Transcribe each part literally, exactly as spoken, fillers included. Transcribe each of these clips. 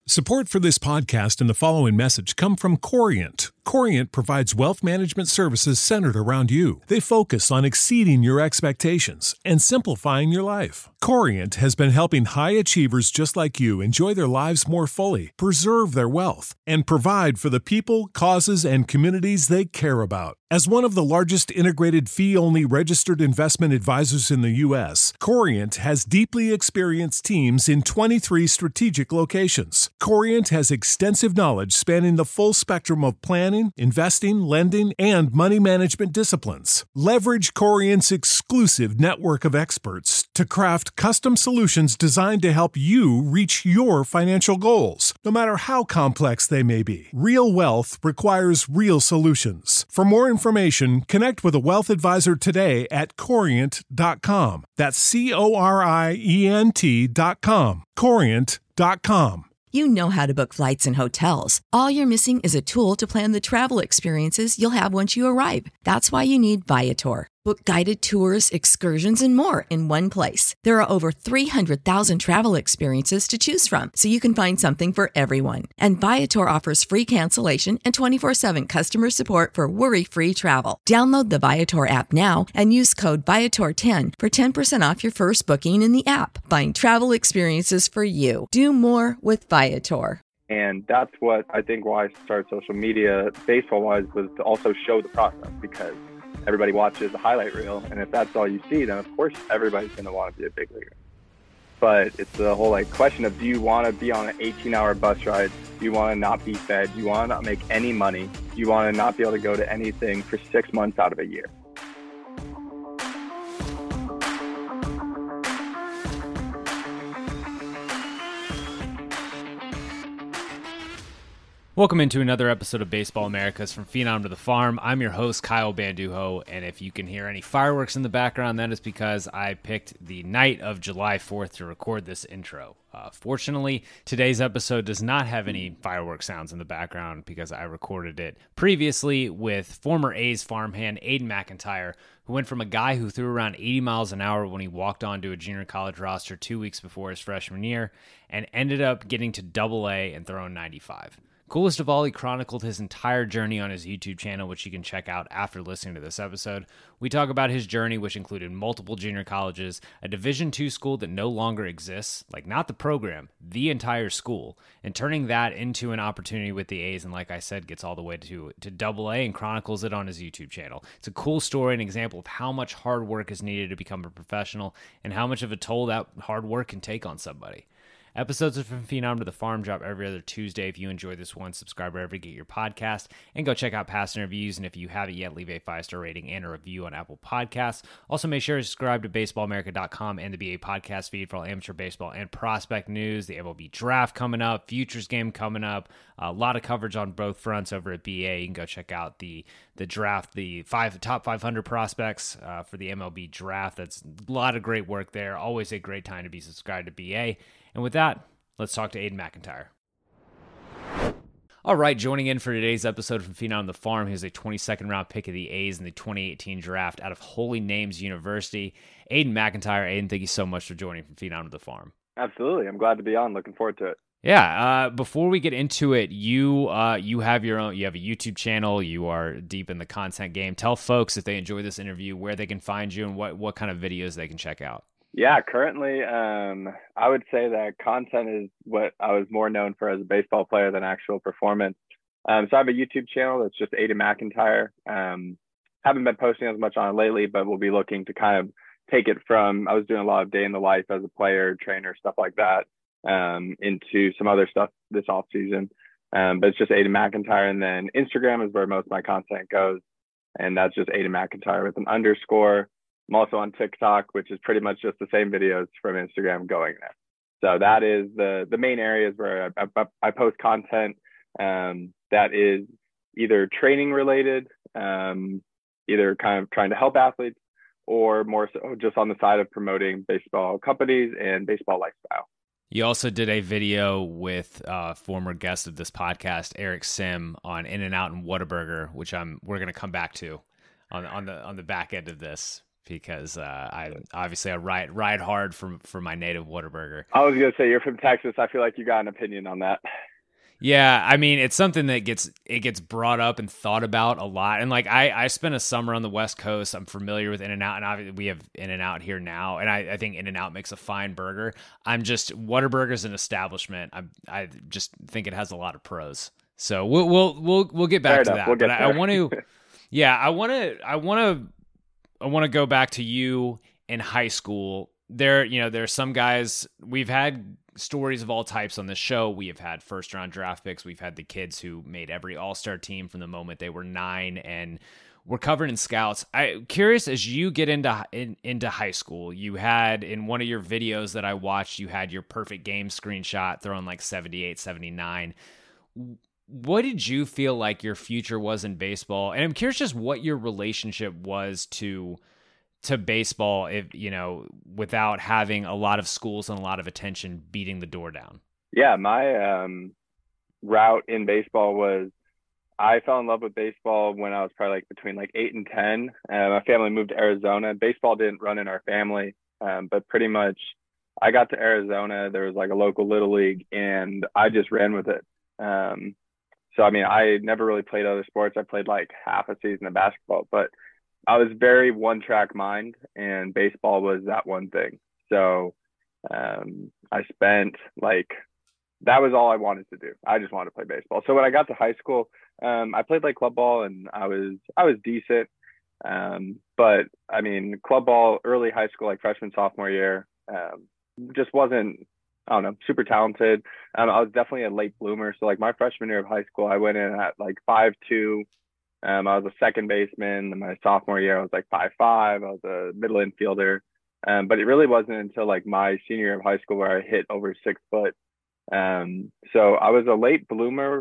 Support for this podcast and the following message come from Corient. Corient provides wealth management services centered around you. They focus on exceeding your expectations and simplifying your life. Corient has been helping high achievers just like you enjoy their lives more fully, preserve their wealth, and provide for the people, causes, and communities they care about. As one of the largest integrated fee-only registered investment advisors in the U S, Corient has deeply experienced teams in twenty-three strategic locations. Corient has extensive knowledge spanning the full spectrum of planning, investing, lending, and money management disciplines. Leverage Corient's exclusive network of experts to craft custom solutions designed to help you reach your financial goals, no matter how complex they may be. Real wealth requires real solutions. For more information, connect with a wealth advisor today at corient dot com. That's C O R I E N T dot com. corient dot com. You know how to book flights and hotels. All you're missing is a tool to plan the travel experiences you'll have once you arrive. That's why you need Viator. Book guided tours, excursions, and more in one place. There are over three hundred thousand travel experiences to choose from, so you can find something for everyone. And Viator offers free cancellation and twenty-four seven customer support for worry-free travel. Download the Viator app now and use code Viator ten for ten percent off your first booking in the app. Find travel experiences for you. Do more with Viator. And that's what I think why I started social media baseball-wise, was to also show the process, because everybody watches the highlight reel, and if that's all you see, then of course everybody's going to want to be a big leaguer. But it's the whole like question of, do you want to be on an eighteen hour bus ride? Do you want to not be fed? Do you want to not make any money? Do you want to not be able to go to anything for six months out of a year? Welcome into another episode of Baseball Americas from Phenom to the Farm. I'm your host, Kyle Banduho, and if you can hear any fireworks in the background, that is because I picked the night of July fourth to record this intro. Uh, fortunately, today's episode does not have any fireworks sounds in the background because I recorded it previously with former A's farmhand Aiden McIntyre, who went from a guy who threw around eighty miles an hour when he walked onto a junior college roster two weeks before his freshman year and ended up getting to double A and throwing ninety-five. Coolest of all, he chronicled his entire journey on his YouTube channel, which you can check out after listening to this episode. We talk about his journey, which included multiple junior colleges, a Division two school that no longer exists, like not the program, the entire school, and turning that into an opportunity with the A's, and like I said, gets all the way to, to double A and chronicles it on his YouTube channel. It's a cool story, an example of how much hard work is needed to become a professional and how much of a toll that hard work can take on somebody. Episodes of From Phenom to the Farm drop every other Tuesday. If you enjoy this one, subscribe wherever you get your podcast, and go check out past interviews. And if you haven't yet, leave a five-star rating and a review on Apple Podcasts. Also, make sure to subscribe to baseball america dot com and the B A podcast feed for all amateur baseball and prospect news. The M L B draft coming up, futures game coming up, a lot of coverage on both fronts over at B A. You can go check out the the draft, the five top five hundred prospects uh, for the M L B draft. That's a lot of great work there. Always a great time to be subscribed to B A. And with that, let's talk to Aiden McIntyre. All right, joining in for today's episode from Phenom on the Farm, he's a twenty-second round pick of the A's in the twenty eighteen draft out of Holy Names University. Aiden McIntyre. Aiden, thank you so much for joining from Phenom to the Farm. Absolutely. I'm glad to be on. Looking forward to it. Yeah. Uh, before we get into it, you uh, you have your own. You have a YouTube channel. You are deep in the content game. Tell folks, if they enjoy this interview, where they can find you and what what kind of videos they can check out. Yeah, currently, um, I would say that content is what I was more known for as a baseball player than actual performance. Um, so I have a YouTube channel that's just Aiden McIntyre. Um, haven't been posting as much on it lately, but we'll be looking to kind of take it from, I was doing a lot of day in the life as a player, trainer, stuff like that, um, into some other stuff this off season. Um, but it's just Aiden McIntyre. And then Instagram is where most of my content goes. And that's just Aiden McIntyre with an underscore. I'm also on TikTok, which is pretty much just the same videos from Instagram going there. So that is the the main areas where I, I, I post content um, that is either training related, um, either kind of trying to help athletes, or more so just on the side of promoting baseball companies and baseball lifestyle. You also did a video with uh, former guest of this podcast, Eric Sim, on In-N-Out and Whataburger, which I'm we're going to come back to on on the on the back end of this. because uh, I obviously I ride ride hard for for my native Whataburger. I was gonna say you're from Texas. I feel like you got an opinion on that. Yeah, I mean, it's something that gets it gets brought up and thought about a lot. And like I, I spent a summer on the West Coast. I'm familiar with In-N-Out, and obviously we have In-N-Out here now. And I, I think In-N-Out makes a fine burger. I'm just Whataburger's an establishment. I I just think it has a lot of pros. So we'll we'll we'll we'll get back Fair to enough. that. We'll but get I, I there. want to, yeah, I want to I want to I want to go back to you in high school. There, you know, there are some guys we've had stories of all types on this show. We have had first round draft picks. We've had the kids who made every all-star team from the moment they were nine and were covered in scouts. I'm curious, as you get into in, into high school, you had in one of your videos that I watched, you had your perfect game screenshot throwing like seventy-eight, seventy-nine. What did you feel like your future was in baseball? And I'm curious just what your relationship was to to baseball, if you know, without having a lot of schools and a lot of attention beating the door down. Yeah, my um, route in baseball was I fell in love with baseball when I was probably like between like eight and ten. Uh, my family moved to Arizona. Baseball didn't run in our family, um, but pretty much I got to Arizona. There was like a local little league, and I just ran with it. Um, so I mean, I never really played other sports. I played like half a season of basketball, but I was very one track mind, and baseball was that one thing. So um, I spent like, that was all I wanted to do. I just wanted to play baseball. So when I got to high school, um, I played like club ball, and I was, I was decent. Um, but I mean, club ball, early high school, like freshman, sophomore year, um, just wasn't, I don't know, super talented. Um, I was definitely a late bloomer. So like my freshman year of high school, I went in at like five two. Um, I was a second baseman. In my sophomore year, I was like five five. I was a middle infielder. Um, but it really wasn't until like my senior year of high school where I hit over six foot. Um, so I was a late bloomer,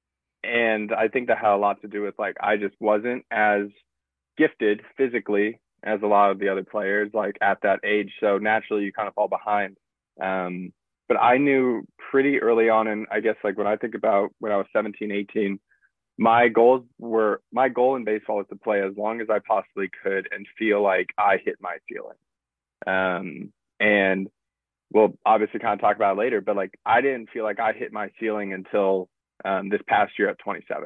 and I think that had a lot to do with like I just wasn't as gifted physically as a lot of the other players like at that age. So naturally, you kind of fall behind. Um, but I knew pretty early on, and I guess like when I think about when I was seventeen, eighteen, my goals were my goal in baseball was to play as long as I possibly could and feel like I hit my ceiling. Um, and we'll obviously kind of talk about it later, but like I didn't feel like I hit my ceiling until um, this past year at twenty-seven.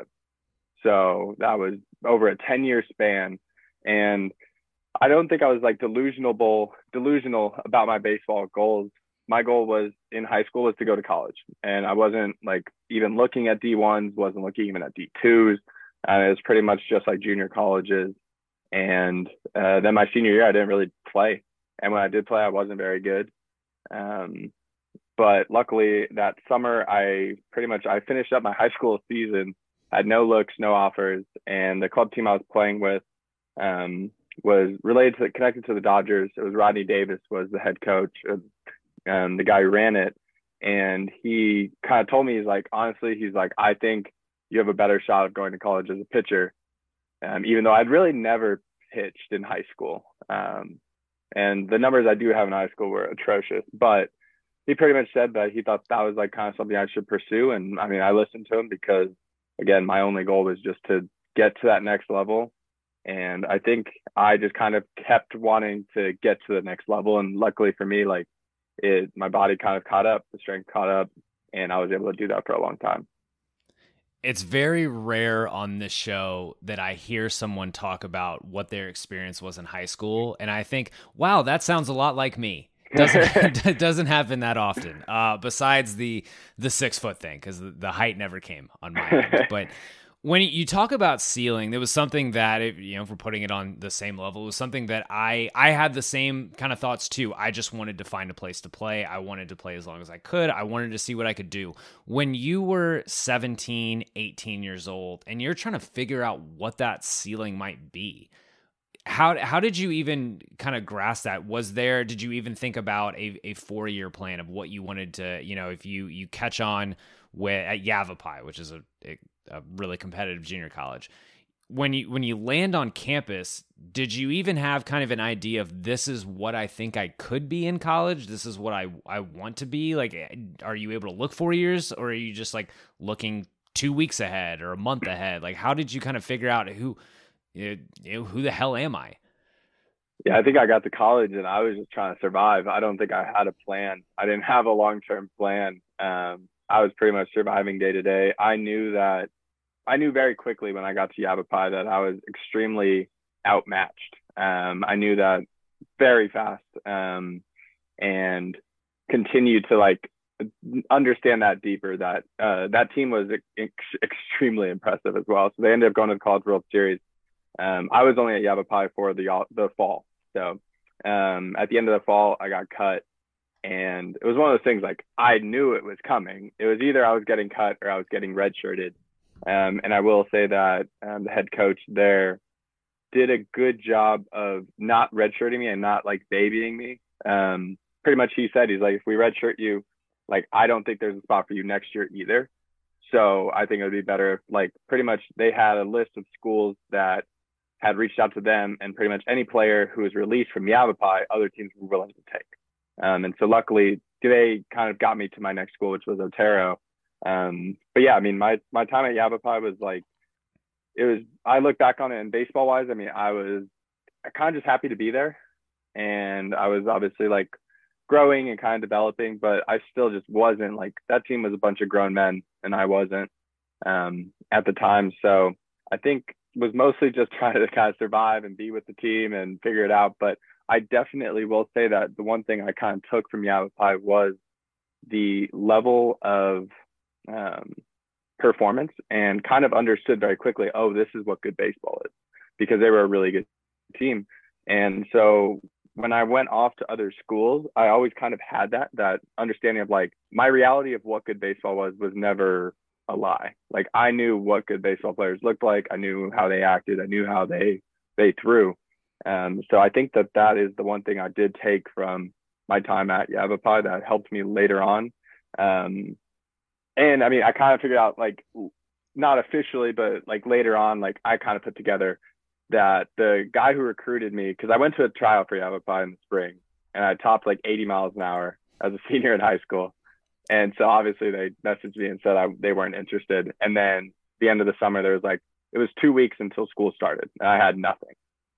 So that was over a ten year span. And I don't think I was like delusional, delusional about my baseball goals. My goal was in high school was to go to college, and I wasn't like even looking at D ones, wasn't looking even at D twos. Uh, it was pretty much just like junior colleges. And uh, then my senior year, I didn't really play. And when I did play, I wasn't very good. Um, but luckily that summer, I pretty much, I finished up my high school season, had no looks, no offers. And the club team I was playing with um, was related to, connected to the Dodgers. It was Rodney Davis was the head coach, um, the guy who ran it. And he kind of told me, he's like, honestly, he's like, I think you have a better shot of going to college as a pitcher. Um, even though I'd really never pitched in high school. Um, and the numbers I do have in high school were atrocious, but he pretty much said that he thought that was like kind of something I should pursue. And I mean, I listened to him because again, my only goal was just to get to that next level. And I think I just kind of kept wanting to get to the next level. And luckily for me, like it, my body kind of caught up, the strength caught up, and I was able to do that for a long time. It's very rare on this show that I hear someone talk about what their experience was in high school. And I think, wow, that sounds a lot like me. Doesn't it doesn't happen that often. Uh, besides the the six foot thing, because the, the height never came on my end. But when you talk about ceiling, there was something that, it, you know, if we're putting it on the same level, it was something that I I had the same kind of thoughts too. I just wanted to find a place to play. I wanted to play as long as I could. I wanted to see what I could do. When you were seventeen, eighteen years old, and you're trying to figure out what that ceiling might be, How how did you even kind of grasp that? Was there, did you even think about a, a four-year plan of what you wanted to, you know, if you, you catch on with at Yavapai, which is a, a, a really competitive junior college, when you when you land on campus, did you even have kind of an idea of this is what I think I could be in college? This is what I, I want to be? Like, are you able to look four years or are you just like looking two weeks ahead or a month ahead? Like, how did you kind of figure out who, you know, who the hell am I? Yeah, I think I got to college and I was just trying to survive. I don't think I had a plan. I didn't have a long-term plan. Um, I was pretty much surviving day to day. I knew that I knew very quickly when I got to Yavapai that I was extremely outmatched. Um, I knew that very fast, um, and continued to like understand that deeper. That uh, that team was ex- extremely impressive as well. So they ended up going to the College World Series. Um, I was only at Yavapai for the the fall. So um, at the end of the fall, I got cut, and it was one of those things like I knew it was coming. It was either I was getting cut or I was getting redshirted. Um, and I will say that um, the head coach there did a good job of not redshirting me and not like babying me. Um, pretty much he said, he's like, if we redshirt you, like, I don't think there's a spot for you next year either. So I think it would be better if like pretty much they had a list of schools that had reached out to them, and pretty much any player who was released from Yavapai, other teams were willing to take. Um, and so luckily they kind of got me to my next school, which was Otero. Um, but yeah, I mean, my, my time at Yavapai was like, it was, I look back on it and baseball wise, I mean, I was kind of just happy to be there. And I was obviously like growing and kind of developing, but I still just wasn't like, that team was a bunch of grown men and I wasn't, um, at the time. So I think was mostly just trying to kind of survive and be with the team and figure it out. But I definitely will say that the one thing I kind of took from Yavapai was the level of um, performance, and kind of understood very quickly, oh, this is what good baseball is, because they were a really good team. And so when I went off to other schools, I always kind of had that, that understanding of like my reality of what good baseball was, was never a lie. Like I knew what good baseball players looked like. I knew how they acted. I knew how they, they threw. Um, so I think that that is the one thing I did take from my time at Yavapai that helped me later on. Um, and I mean, I kind of figured out like, not officially, but like later on, like I kind of put together that the guy who recruited me, because I went to a trial for Yavapai in the spring and I topped like eighty miles an hour as a senior in high school. And so obviously they messaged me and said I, they weren't interested. And then the end of the summer, there was like, it was two weeks until school started and I had nothing.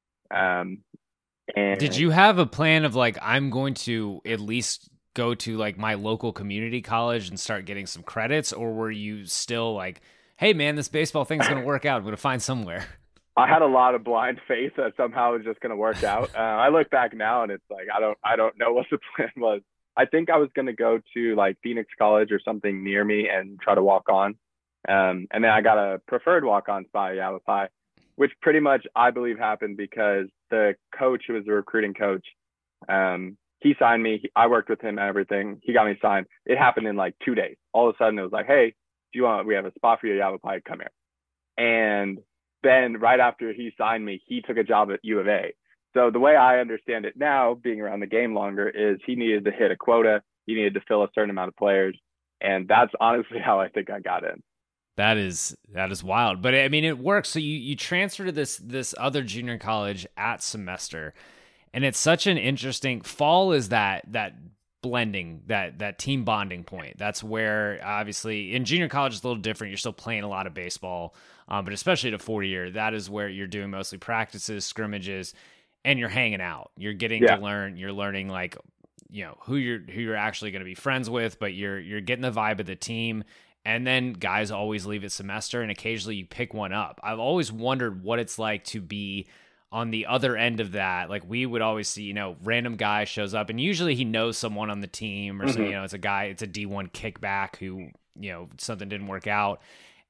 Um, and Did you have a plan of like, I'm going to at least go to like my local community college and start getting some credits? Or were you still like, hey man, this baseball thing's going to work out. I'm going to find somewhere. I had a lot of blind faith that somehow it was just going to work out. Uh, I look back now and it's like, I don't, I don't know what the plan was. I think I was going to go to like Phoenix College or something near me and try to walk on. Um, and then I got a preferred walk on spot at Yavapai, which pretty much I believe happened because the coach who was the recruiting coach, um, he signed me. I worked with him and everything. He got me signed. It happened in like two days. All of a sudden it was like, hey, do you want, we have a spot for you at Yavapai, come here. And then right after he signed me, he took a job at U of A. So the way I understand it now, being around the game longer, is he needed to hit a quota. He needed to fill a certain amount of players. And that's honestly how I think I got in. That is that is wild. But I mean, it works. So you, you transfer to this this other junior college at semester. And it's such an interesting, fall is that that blending, that that team bonding point. That's where obviously in junior college it's a little different. You're still playing a lot of baseball, um, but especially at a forty year, that is where you're doing mostly practices, scrimmages, and you're hanging out. You're getting Yeah. to learn. You're learning like, you know, who you're who you're actually going to be friends with, but you're you're getting the vibe of the team. And then guys always leave at semester, and occasionally you pick one up. I've always wondered what it's like to be on the other end of that. Like we would always see, you know, random guy shows up, and usually he knows someone on the team, or Mm-hmm. so, you know, it's a guy, it's a D one kickback who, you know, something didn't work out.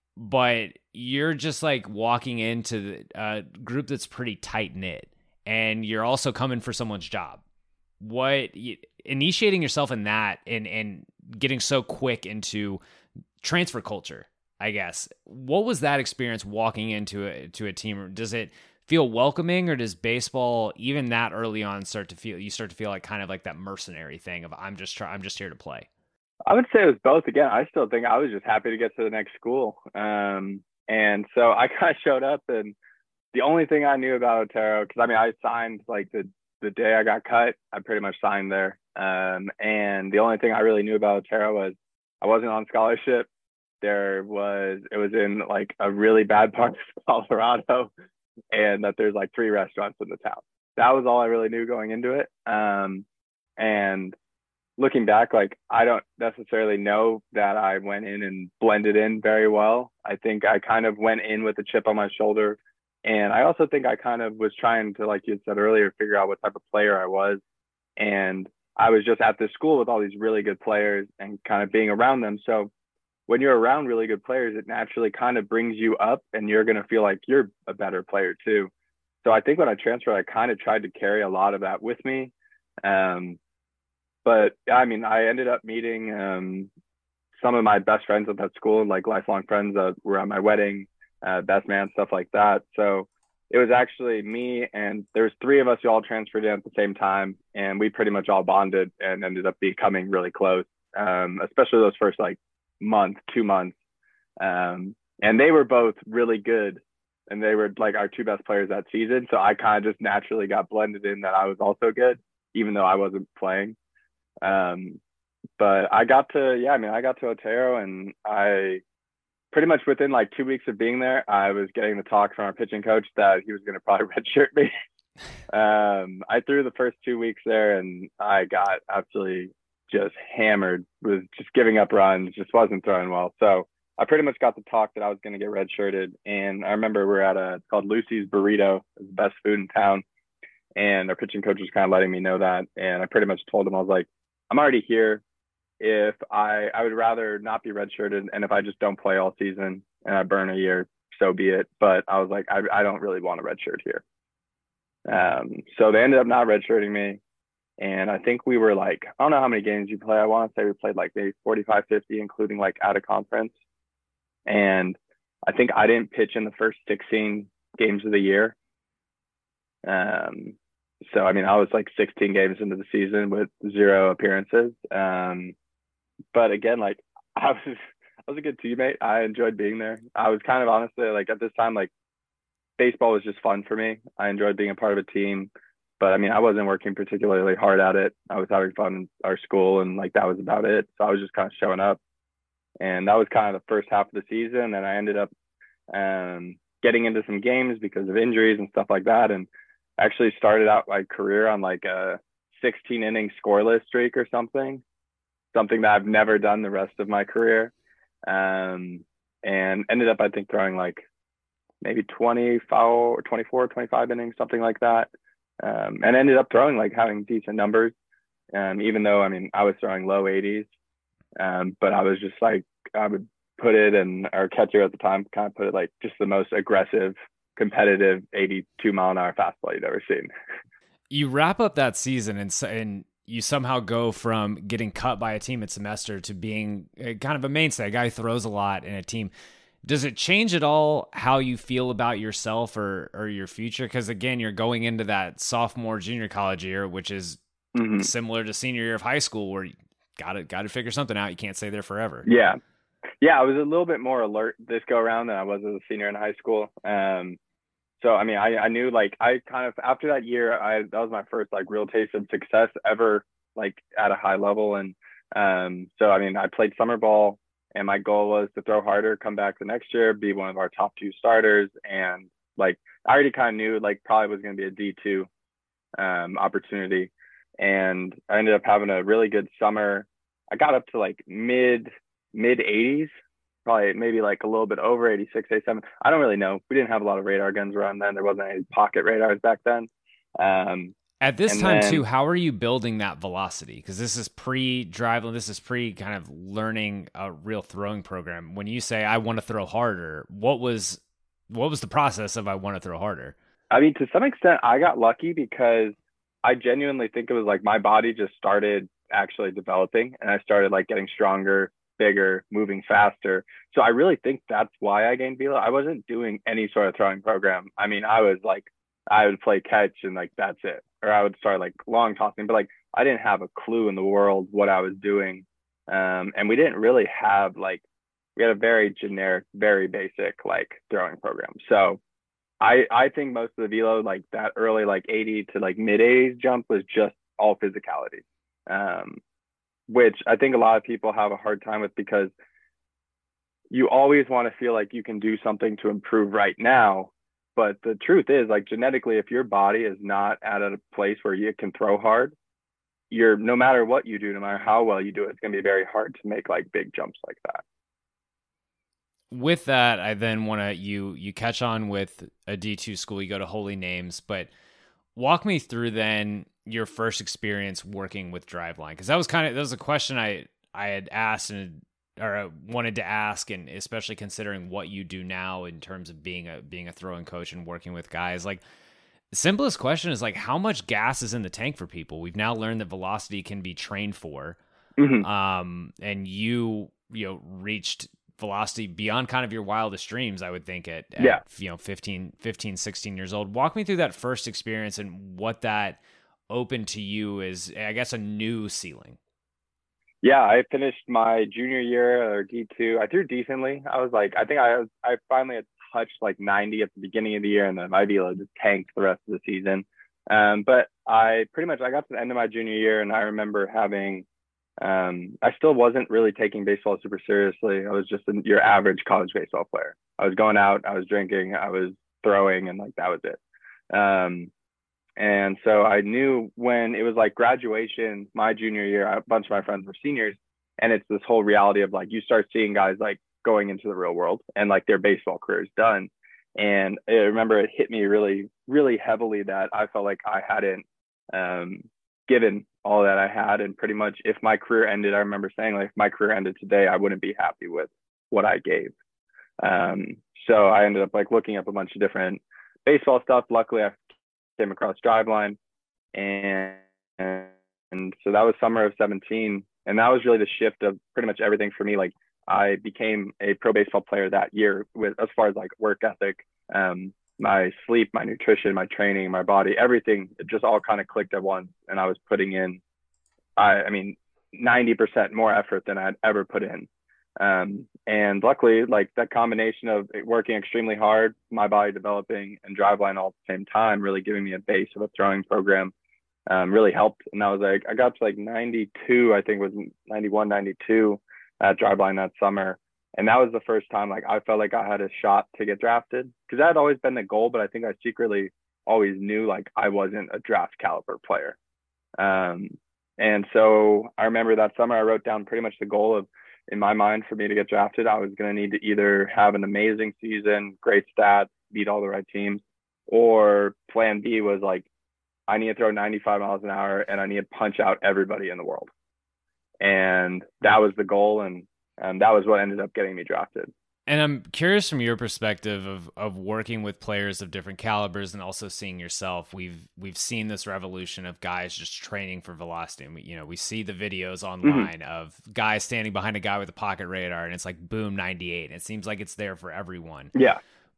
But you're just like walking into a group that's pretty tight knit, and you're also coming for someone's job. What initiating yourself in that and and getting so quick into transfer culture, I guess. What was that experience walking into a to a team? Does it feel welcoming, or does baseball even that early on start to feel you start to feel like kind of like that mercenary thing of I'm just try, I'm just here to play? I would say it was both. Again, I still think I was just happy to get to the next school. Um, and so I kind of showed up, and the only thing I knew about Otero, because I mean, I signed like the, the day I got cut, I pretty much signed there. Um, and the only thing I really knew about Otero was I wasn't on scholarship. There was, it was in like a really bad part of Colorado, and that there's like three restaurants in the town. that was all I really knew going into it. Um, and looking back, like I don't necessarily know that I went in and blended in very well. I think I kind of went in with a chip on my shoulder. And I also think I kind of was trying to, like you had said earlier, figure out what type of player I was. And I was just at this school with all these really good players and kind of being around them. So when you're around really good players, it naturally kind of brings you up and you're going to feel like you're a better player too. So I think when I transferred, I kind of tried to carry a lot of that with me. Um, but I mean, I ended up meeting um, some of my best friends at that school, like lifelong friends that were at my wedding, uh, best man, stuff like that. So it was actually me and there's three of us who all transferred in at the same time. And we pretty much all bonded and ended up becoming really close, um, especially those first like month, two months. Um, and they were both really good. And they were like our two best players that season. So I kind of just naturally got blended in that I was also good, even though I wasn't playing. Um, but I got to, yeah, I mean, I got to Otero and I pretty much within like two weeks of being there, I was getting the talk from our pitching coach that he was going to probably redshirt me. um, I threw the first two weeks there and I got absolutely just hammered, was just giving up runs, just wasn't throwing well. So I pretty much got the talk that I was going to get redshirted. And I remember we we're at a, it's called Lucy's Burrito, it's the best food in town. And our pitching coach was kind of letting me know that. And I pretty much told him, I was like, I'm already here. If I, I would rather not be redshirted. And if I just don't play all season and I burn a year, so be it. But I was like, I, I don't really want a redshirt here. Um, so they ended up not redshirting me. And I think we were like, I don't know how many games you play. I want to say we played like maybe forty-five, fifty, including like out of conference. And I think I didn't pitch in the first sixteen games of the year. Um, so, I mean, I was like sixteen games into the season with zero appearances. Um, but again, like I was, I was a good teammate. I enjoyed being there. I was kind of honestly like at this time, like baseball was just fun for me. I enjoyed being a part of a team, but I mean, I wasn't working particularly hard at it. I was having fun in our school and like that was about it. So I was just kind of showing up. And that was kind of the first half of the season. And I ended up um, getting into some games because of injuries and stuff like that. And actually started out my career on like a sixteen inning scoreless streak or something, something that I've never done the rest of my career. Um, and ended up, I think, throwing like maybe twenty foul or twenty-four, twenty-five innings, something like that. Um, and ended up throwing like having decent numbers. Um, even though, I mean, I was throwing low eighties. Um, but I was just like, I would put it, and our catcher at the time kind of put it like just the most aggressive, competitive eighty-two mile an hour fastball you'd ever seen. You wrap up that season and, and you somehow go from getting cut by a team at semester to being a, kind of a mainstay, a guy who throws a lot in a team. Does it change at all how you feel about yourself or, or your future? Because again, you're going into that sophomore, junior college year, which is mm-hmm. similar to senior year of high school where you gotta, gotta figure something out. You can't stay there forever. Yeah. Yeah. I was a little bit more alert this go around than I was as a senior in high school. Um, so, I mean, I, I knew like, I kind of, after that year, I, that was my first like real taste of success ever, like at a high level. And um, so, I mean, I played summer ball and my goal was to throw harder, come back the next year, be one of our top two starters. And like, I already kind of knew like probably was going to be a D two um, opportunity. And I ended up having a really good summer. I got up to like mid, mid eighties, probably maybe like a little bit over eighty-six, eighty-seven. I don't really know. We didn't have a lot of radar guns around then. There wasn't any pocket radars back then. Um, At this and time then, too, how are you building that velocity? Because this is pre-drive, this is pre kind of learning a real throwing program. When you say I want to throw harder, what was what was the process of I want to throw harder? I mean, to some extent, I got lucky because I genuinely think it was like my body just started actually developing, and I started like getting stronger, bigger, moving faster. So I really think that's why I gained velo. I wasn't doing any sort of throwing program. I mean, I was like, I would play catch and like that's it. Or I would start like long tossing, but like I didn't have a clue in the world what I was doing. Um, and we didn't really have like, we had a very generic, very basic like throwing program. So I I think most of the velo, like that early like eighty to like mid eighties jump was just all physicality, um, which I think a lot of people have a hard time with because you always want to feel like you can do something to improve right now. But the truth is, like, genetically, if your body is not at a place where you can throw hard, you're, no matter what you do, no matter how well you do it, it's going to be very hard to make like big jumps like that. With that, I then want to, you, you catch on with a D two school, you go to Holy Names, but walk me through then your first experience working with Driveline. Cause that was kind of, that was a question I, I had asked and, or wanted to ask, and especially considering what you do now in terms of being a, being a throwing coach and working with guys. Like, the simplest question is like, how much gas is in the tank for people? We've now learned that velocity can be trained for. Mm-hmm. Um, and you, you know, reached velocity beyond kind of your wildest dreams, I would think at, at yeah. you know, fifteen, fifteen, sixteen years old. Walk me through that first experience and what that opened to you is, I guess, a new ceiling. Yeah, I finished my junior year or D two. I threw decently. I was like, I think I was, I finally had touched like ninety at the beginning of the year, and then my velo just tanked the rest of the season. Um, but I pretty much, I got to the end of my junior year, and I remember having, um, I still wasn't really taking baseball super seriously. I was just a, your average college baseball player. I was going out, I was drinking, I was throwing, and like that was it. Um, and so I knew when it was like graduation, my junior year, a bunch of my friends were seniors, and it's this whole reality of like, you start seeing guys like going into the real world and like their baseball career is done. And I remember it hit me really, really heavily that I felt like I hadn't um, given all that I had. And pretty much if my career ended, I remember saying like, if my career ended today, I wouldn't be happy with what I gave. Um, so I ended up like looking up a bunch of different baseball stuff. Luckily, I came across Driveline, and, and so that was summer of seventeen. And that was really the shift of pretty much everything for me. Like, I became a pro baseball player that year with, as far as like work ethic, um, my sleep, my nutrition, my training, my body, everything, it just all kind of clicked at once. And I was putting in, I, I mean, ninety percent more effort than I'd ever put in. Um, and luckily, like that combination of working extremely hard, my body developing, and Driveline all at the same time, really giving me a base of a throwing program, um, really helped. And I was like, I got to like ninety-two, I think it was ninety-one, ninety-two at Driveline that summer. And that was the first time like I felt like I had a shot to get drafted, because that had always been the goal, but I think I secretly always knew like I wasn't a draft caliber player. Um, and so I remember that summer I wrote down pretty much the goal of, in my mind, for me to get drafted, I was going to need to either have an amazing season, great stats, beat all the right teams, or plan B was like, I need to throw ninety-five miles an hour and I need to punch out everybody in the world. And that was the goal. And um, that was what ended up getting me drafted. And I'm curious from your perspective of of working with players of different calibers and also seeing yourself. We've we've seen this revolution of guys just training for velocity. And we, you know, we see the videos online mm-hmm. of guys standing behind a guy with a pocket radar, and it's like boom ninety-eight. And it seems like it's there for everyone. Yeah.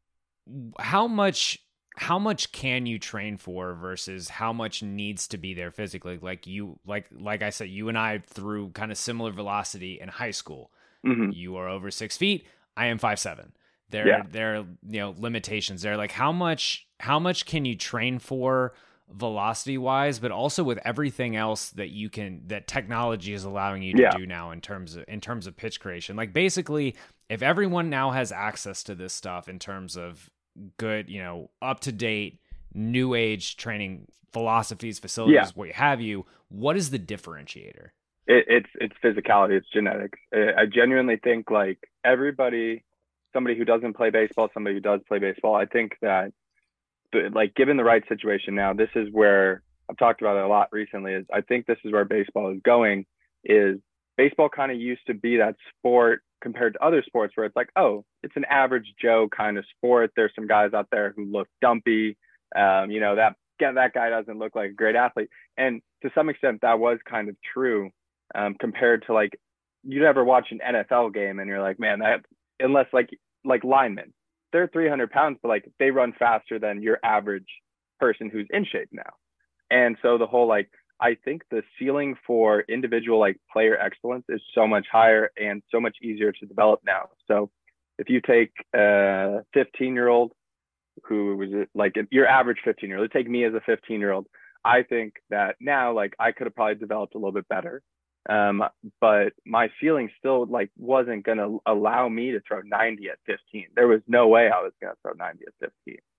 How much how much can you train for versus how much needs to be there physically? Like you like like I said, you and I threw kind of similar velocity in high school. Mm-hmm. You are over six feet. I am five seven. There, yeah. there are, you know, limitations there. Like how much, how much can you train for velocity wise, but also with everything else that you can, that technology is allowing you to yeah. do now in terms of, in terms of pitch creation. Like basically, if everyone now has access to this stuff in terms of good, you know, up to date, new age training philosophies, facilities, yeah. what have you, what is the differentiator? It, it's it's physicality, it's genetics. I genuinely think like everybody, somebody who doesn't play baseball, somebody who does play baseball, I think that like given the right situation now, this is where I've talked about it a lot recently, is I think this is where baseball is going. Is baseball kind of used to be that sport compared to other sports where it's like, oh, it's an average Joe kind of sport. There's some guys out there who look dumpy. Um, you know, that, that guy doesn't look like a great athlete. And to some extent that was kind of true. Um, compared to like, you'd ever watch an N F L game and you're like, man, that, unless like, like linemen, they're three hundred pounds, but like they run faster than your average person who's in shape now. And so the whole, like, I think the ceiling for individual like player excellence is so much higher and so much easier to develop now. So if you take a fifteen year old who was like your average fifteen year old, take me as a fifteen year old, I think that now, like I could have probably developed a little bit better. Um, but my ceiling still like wasn't going to allow me to throw ninety at fifteen. There was no way I was going to throw ninety at fifteen.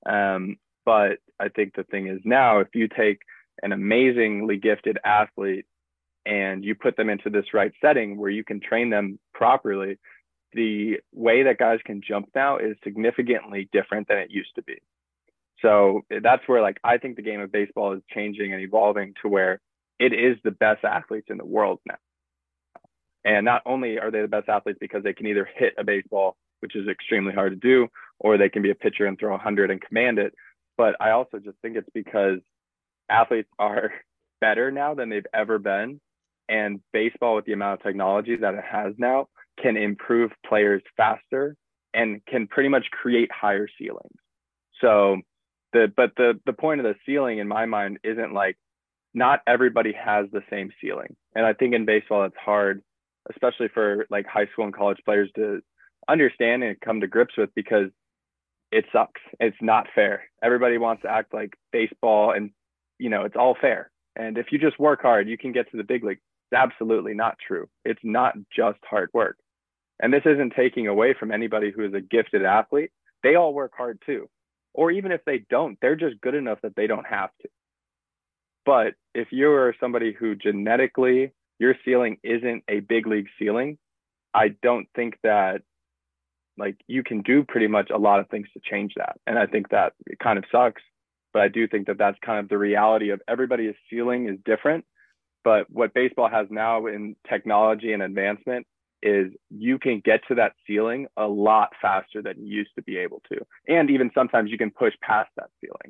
Um, but I think the thing is now, if you take an amazingly gifted athlete and you put them into this right setting where you can train them properly, the way that guys can jump now is significantly different than it used to be. So that's where, like, I think the game of baseball is changing and evolving to where it is the best athletes in the world now. And not only are they the best athletes because they can either hit a baseball, which is extremely hard to do, or they can be a pitcher and throw one hundred and command it. But I also just think it's because athletes are better now than they've ever been. And baseball, with the amount of technology that it has now, can improve players faster and can pretty much create higher ceilings. So the, but the, the point of the ceiling in my mind isn't like, not everybody has the same ceiling. And I think in baseball, it's hard, especially for like high school and college players, to understand and come to grips with, because it sucks. It's not fair. Everybody wants to act like baseball and, you know, it's all fair. And if you just work hard, you can get to the big league. It's absolutely not true. It's not just hard work. And this isn't taking away from anybody who is a gifted athlete. They all work hard too. Or even if they don't, they're just good enough that they don't have to. But if you're somebody who genetically, your ceiling isn't a big league ceiling, I don't think that, like, you can do pretty much a lot of things to change that. And I think that it kind of sucks, but I do think that that's kind of the reality of everybody's ceiling is different. But what baseball has now in technology and advancement is you can get to that ceiling a lot faster than you used to be able to. And even sometimes you can push past that ceiling.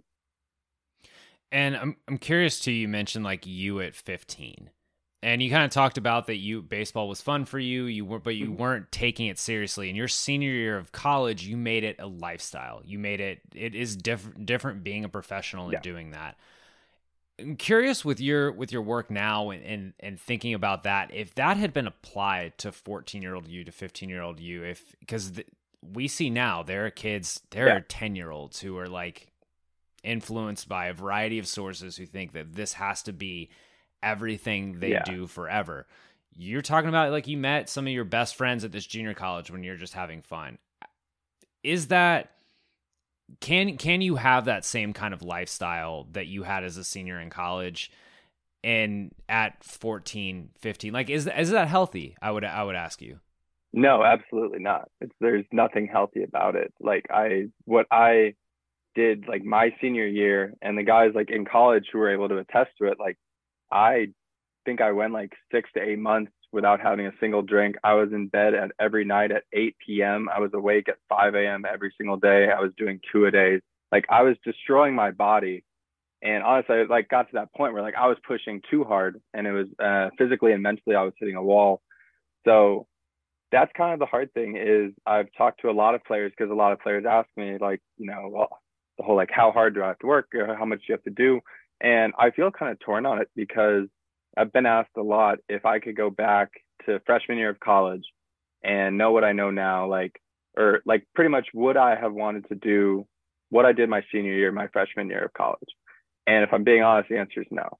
And I'm I'm curious too, you mentioned like you at fifteen. And you kind of talked about that you baseball was fun for you, you were, but you weren't taking it seriously. In your senior year of college, you made it a lifestyle. You made it, it is different, different being a professional and yeah. doing that. I'm curious with your with your work now and, and and thinking about that, if that had been applied to fourteen year old you, to fifteen year old you, if because the, we see now there are kids, there yeah. are ten year olds who are like influenced by a variety of sources who think that this has to be everything they yeah. do forever. You're talking about like you met some of your best friends at this junior college when you're just having fun. Is that can can you have that same kind of lifestyle that you had as a senior in college and at fourteen, fifteen? Like is is that healthy? I would I would ask you. No, absolutely not. It's there's nothing healthy about it. Like I what I did like my senior year, and the guys like in college who were able to attest to it, like I think I went like six to eight months without having a single drink. I was in bed at every night at eight p.m. I was awake at five a.m. every single day. I was doing two a days. Like I was destroying my body. And honestly, I like got to that point where like I was pushing too hard, and it was uh, physically and mentally I was hitting a wall. So that's kind of the hard thing is I've talked to a lot of players, because a lot of players ask me like, you know, well, the whole like, how hard do I have to work? Or how much do you have to do? And I feel kind of torn on it, because I've been asked a lot if I could go back to freshman year of college and know what I know now, like, or like pretty much would I have wanted to do what I did my senior year, my freshman year of college? And if I'm being honest, the answer is no.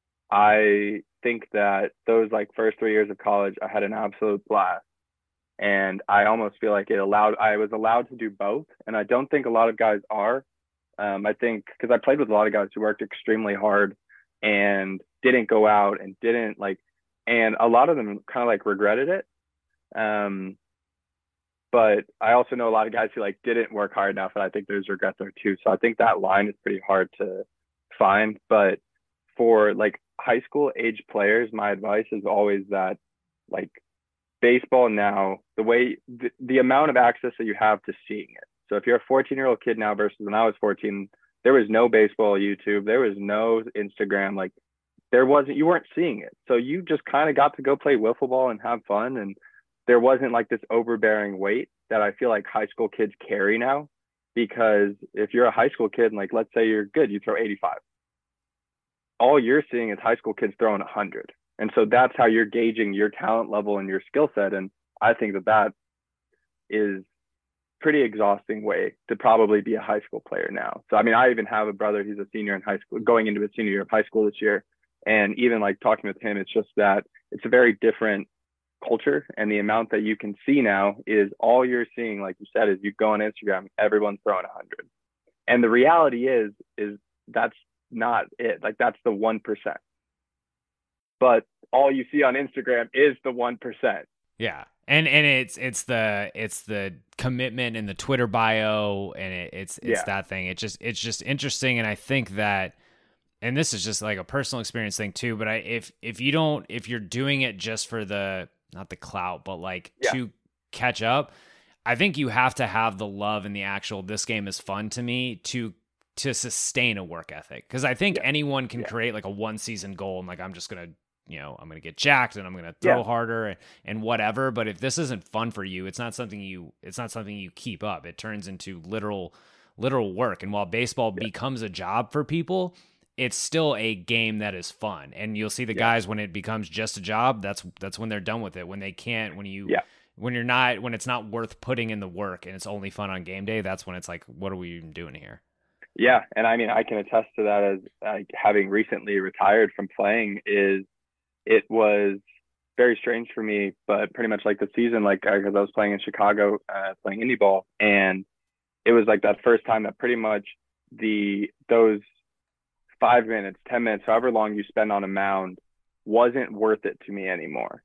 I think that those like first three years of college, I had an absolute blast. And I almost feel like it allowed, I was allowed to do both. And I don't think a lot of guys are. Um, I think because I played with a lot of guys who worked extremely hard and didn't go out and didn't like, and a lot of them kind of like regretted it. Um, but I also know a lot of guys who like didn't work hard enough, and I think there's regrets there too. So I think that line is pretty hard to find. But for like high school age players, my advice is always that like baseball now, the way the, the amount of access that you have to seeing it. So if you're a fourteen year old kid now versus when I was fourteen, there was no baseball YouTube, there was no Instagram, like there wasn't, you weren't seeing it. So you just kind of got to go play wiffle ball and have fun. And there wasn't like this overbearing weight that I feel like high school kids carry now. Because if you're a high school kid, and like, let's say you're good, you throw eighty-five. All you're seeing is high school kids throwing one hundred. And so that's how you're gauging your talent level and your skill set. And I think that that is pretty exhausting way to probably be a high school player now. So, I mean, I even have a brother, he's a senior in high school, going into his senior year of high school this year. And even like talking with him, it's just that it's a very different culture. And the amount that you can see now is all you're seeing, like you said, is you go on Instagram, everyone's throwing one hundred. And the reality is, is that's not it. Like that's the one percent. But all you see on Instagram is the one percent. Yeah. And and it's it's the it's the commitment in the Twitter bio, and it, it's it's Yeah. that thing. It just it's just interesting, and I think that, and this is just like a personal experience thing too. But I if if you don't if you're doing it just for the not the clout, but like Yeah. to catch up, I think you have to have the love and the actual this game is fun to me to to sustain a work ethic. Because I think Yeah. anyone can Yeah. create like a one season goal and like I'm just gonna. You know, I'm going to get jacked and I'm going to throw Yeah. harder and, and whatever. But if this isn't fun for you, it's not something you, it's not something you keep up. It turns into literal, literal work. And while baseball Yeah. becomes a job for people, it's still a game that is fun. And you'll see the Yeah. guys when it becomes just a job, that's, that's when they're done with it. When they can't, when you, Yeah. when you're not, when it's not worth putting in the work and it's only fun on game day, that's when it's like, what are we even doing here? Yeah. And I mean, I can attest to that as like having recently retired from playing is, it was very strange for me, but pretty much like the season, like because I was playing in Chicago, uh, playing indie ball, and it was like that first time that pretty much the those five minutes, ten minutes, however long you spend on a mound, wasn't worth it to me anymore,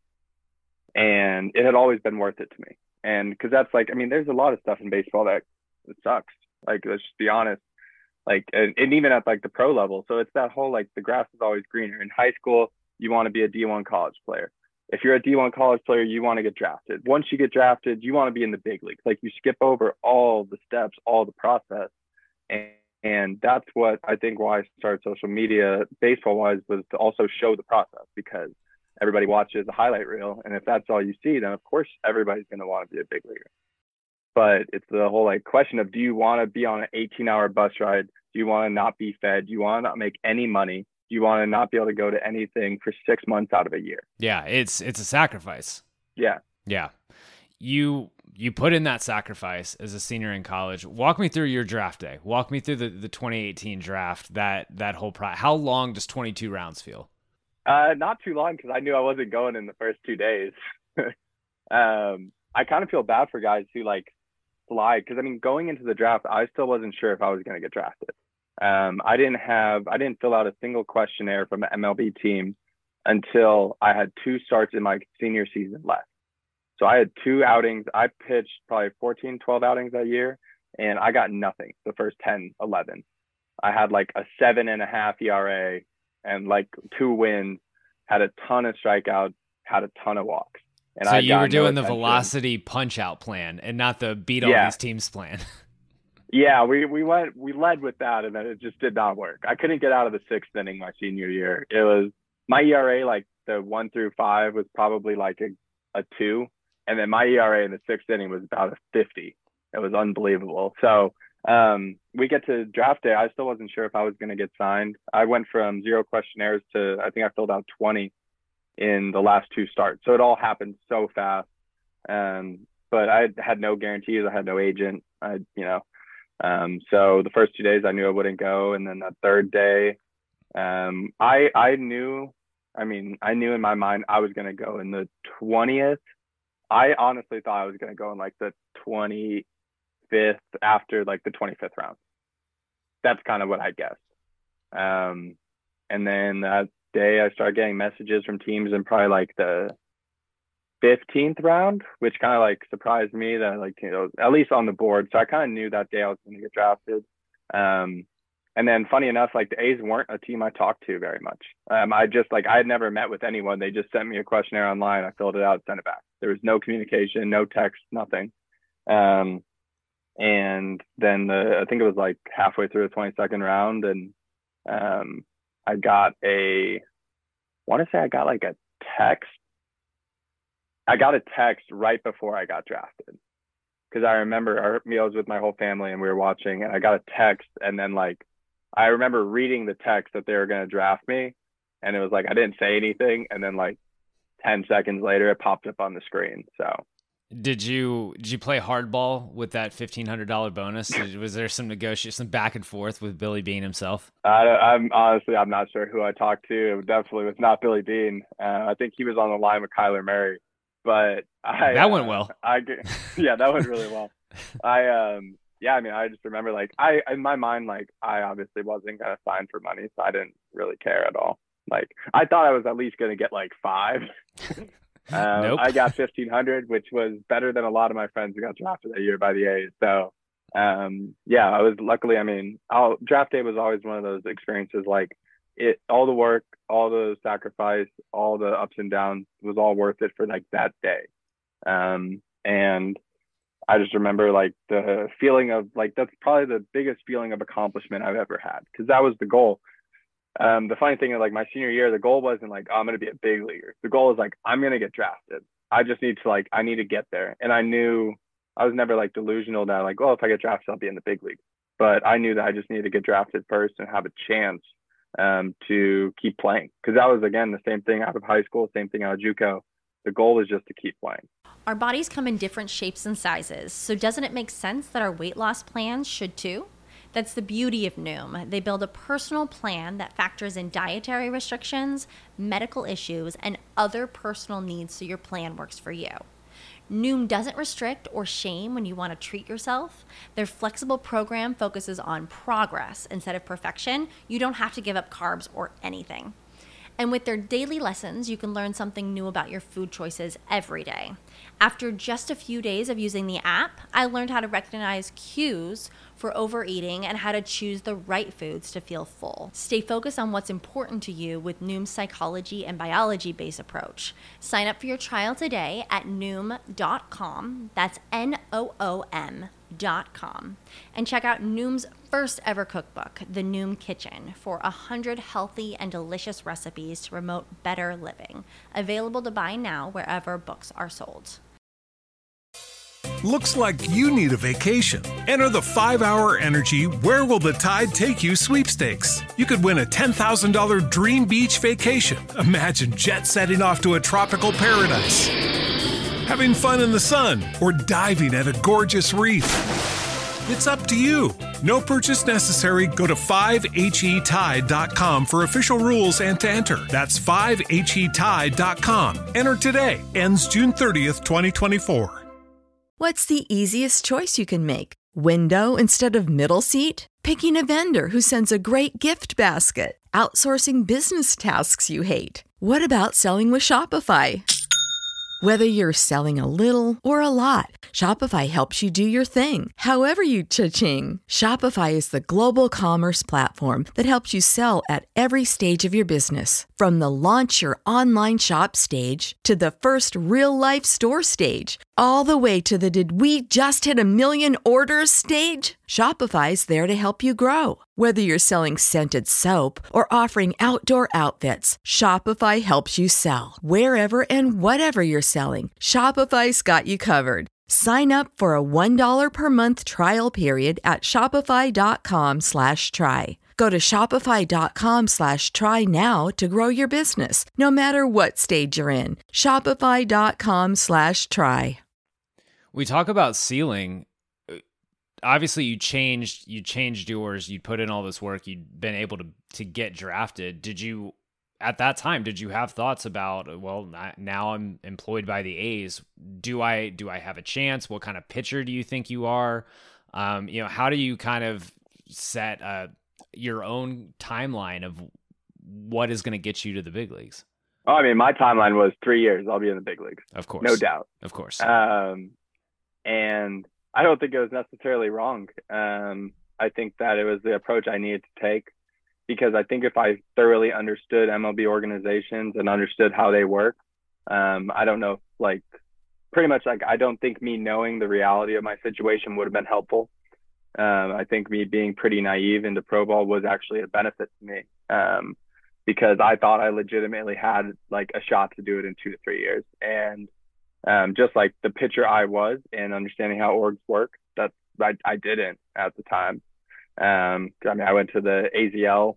and it had always been worth it to me, and because that's like, I mean, there's a lot of stuff in baseball that it sucks. Like let's just be honest. Like and, and even at like the pro level, so it's that whole like the grass is always greener in high school. You want to be a D one college player. If you're a D one college player, you want to get drafted. Once you get drafted, you want to be in the big leagues. Like you skip over all the steps, all the process. And, and that's what I think why I started social media baseball wise was to also show the process, because everybody watches the highlight reel. And if that's all you see, then of course everybody's going to want to be a big leaguer. But it's the whole like question of, do you want to be on an eighteen hour bus ride? Do you want to not be fed? Do you want to not make any money? You want to not be able to go to anything for six months out of a year. Yeah, it's it's a sacrifice. Yeah. Yeah. You you put in that sacrifice as a senior in college. Walk me through your draft day. Walk me through the, the twenty eighteen draft, that that whole pro. How long does twenty-two rounds feel? Uh, not too long, because I knew I wasn't going in the first two days. um, I kind of feel bad for guys who like slide, because I mean, going into the draft, I still wasn't sure if I was going to get drafted. Um, I didn't have, I didn't fill out a single questionnaire from an M L B team until I had two starts in my senior season left. So I had two outings. I pitched probably fourteen, twelve outings that year, and I got nothing the first ten, eleven. I had like a seven and a half E R A and like two wins, had a ton of strikeouts, had a ton of walks. And so I you were doing no the velocity punch out plan and not the beat all Yeah. these teams plan. Yeah, we, we went, we led with that, and then it just did not work. I couldn't get out of the sixth inning my senior year. It was my E R A, like the one through five was probably like a, a two. And then my E R A in the sixth inning was about a fifty. It was unbelievable. So um, we get to draft day. I still wasn't sure if I was going to get signed. I went from zero questionnaires to, I think I filled out twenty in the last two starts. So it all happened so fast. Um, but I had no guarantees. I had no agent. I, you know, Um, so the first two days I knew I wouldn't go. And then the third day, um, I, I knew, I mean, I knew in my mind I was going to go in the twentieth. I honestly thought I was going to go in like the twenty-fifth after like the twenty-fifth round. That's kind of what I guessed. Um, and then that day I started getting messages from teams in probably like the fifteenth round, which kind of like surprised me that like, you know, at least on the board. So I kind of knew that day I was going to get drafted. Um, and then funny enough, like the A's weren't a team I talked to very much. Um, I just like, I had never met with anyone. They just sent me a questionnaire online. I filled it out, sent it back. There was no communication, no text, nothing. Um, and then the, I think it was like halfway through the twenty-second round. And um, I got a, I want to say I got like a text. I got a text right before I got drafted, because I remember our meals with my whole family and we were watching, and I got a text, and then like I remember reading the text that they were going to draft me, and it was like I didn't say anything, and then like ten seconds later it popped up on the screen. So Did you did you play hardball with that fifteen hundred dollars bonus? Was there some negotiation, some back and forth with Billy Beane himself? I, I'm honestly I'm not sure who I talked to. It definitely was not Billy Beane. Uh, I think he was on the line with Kyler Murray. But I, that went well. Uh, I yeah, that went really well. I um yeah, I mean, I just remember like I in my mind, like I obviously wasn't gonna sign for money, so I didn't really care at all. Like I thought I was at least gonna get like five. um, Nope. I got fifteen hundred, which was better than a lot of my friends who got drafted that year by the A's. So um, yeah, I was luckily. I mean, I'll, draft day was always one of those experiences. Like it, all the work, all the sacrifice, all the ups and downs was all worth it for like that day. Um, and I just remember like the feeling of like, that's probably the biggest feeling of accomplishment I've ever had. Cause that was the goal. Um, the funny thing is like my senior year, the goal wasn't like, oh, I'm going to be a big leaguer. The goal is like, I'm going to get drafted. I just need to like, I need to get there. And I knew I was never like delusional that like, well, if I get drafted, I'll be in the big league. But I knew that I just needed to get drafted first and have a chance um, to keep playing. Cause that was, again, the same thing out of high school, same thing out of JUCO. The goal was just to keep playing. Our bodies come in different shapes and sizes, so doesn't it make sense that our weight loss plans should too? That's the beauty of Noom. They build a personal plan that factors in dietary restrictions, medical issues, and other personal needs so your plan works for you. Noom doesn't restrict or shame when you want to treat yourself. Their flexible program focuses on progress instead of perfection. You don't have to give up carbs or anything. And with their daily lessons, you can learn something new about your food choices every day. After just a few days of using the app, I learned how to recognize cues for overeating and how to choose the right foods to feel full. Stay focused on what's important to you with Noom's psychology and biology-based approach. Sign up for your trial today at noom dot com. That's N O O M dot com. And check out Noom's first ever cookbook, The Noom Kitchen, for one hundred healthy and delicious recipes to promote better living. Available to buy now wherever books are sold. Looks like you need a vacation. Enter the five hour Energy Where Will the Tide Take You sweepstakes. You could win a ten thousand dollars dream beach vacation. Imagine jet setting off to a tropical paradise, having fun in the sun, or diving at a gorgeous reef. It's up to you. No purchase necessary. Go to five H E tide dot com for official rules and to enter. That's five H E tide dot com. Enter today. Ends June thirtieth, twenty twenty-four. What's the easiest choice you can make? Window instead of middle seat? Picking a vendor who sends a great gift basket? Outsourcing business tasks you hate? What about selling with Shopify? Whether you're selling a little or a lot, Shopify helps you do your thing, however you cha-ching. Shopify is the global commerce platform that helps you sell at every stage of your business. From the launch your online shop stage to the first real-life store stage, all the way to the did we just hit a million orders stage. Shopify's there to help you grow. Whether you're selling scented soap or offering outdoor outfits, Shopify helps you sell. Wherever and whatever you're selling, Shopify's got you covered. Sign up for a one dollar per month trial period at shopify.com slash try. Go to shopify.com slash try now to grow your business, no matter what stage you're in. Shopify.com slash try. We talk about ceiling. Obviously, you changed you changed yours. You put in all this work. You'd been able to to get drafted. Did you, at that time, did you have thoughts about, well, now I'm employed by the A's. Do I do I have a chance? What kind of pitcher do you think you are? Um, you know, how do you kind of set uh, your own timeline of what is going to get you to the big leagues? Oh, I mean, my timeline was three years. I'll be in the big leagues. Of course, no doubt. Of course. Um, and I don't think it was necessarily wrong. Um, I think that it was the approach I needed to take, because I think if I thoroughly understood M L B organizations and understood how they work, um, I don't know, like pretty much like, I don't think me knowing the reality of my situation would have been helpful. Um, I think me being pretty naive into pro ball was actually a benefit to me, um, because I thought I legitimately had like a shot to do it in two to three years. And Um, just like the pitcher I was and understanding how orgs work, that's I, I didn't at the time. Um, I mean, I went to the A Z L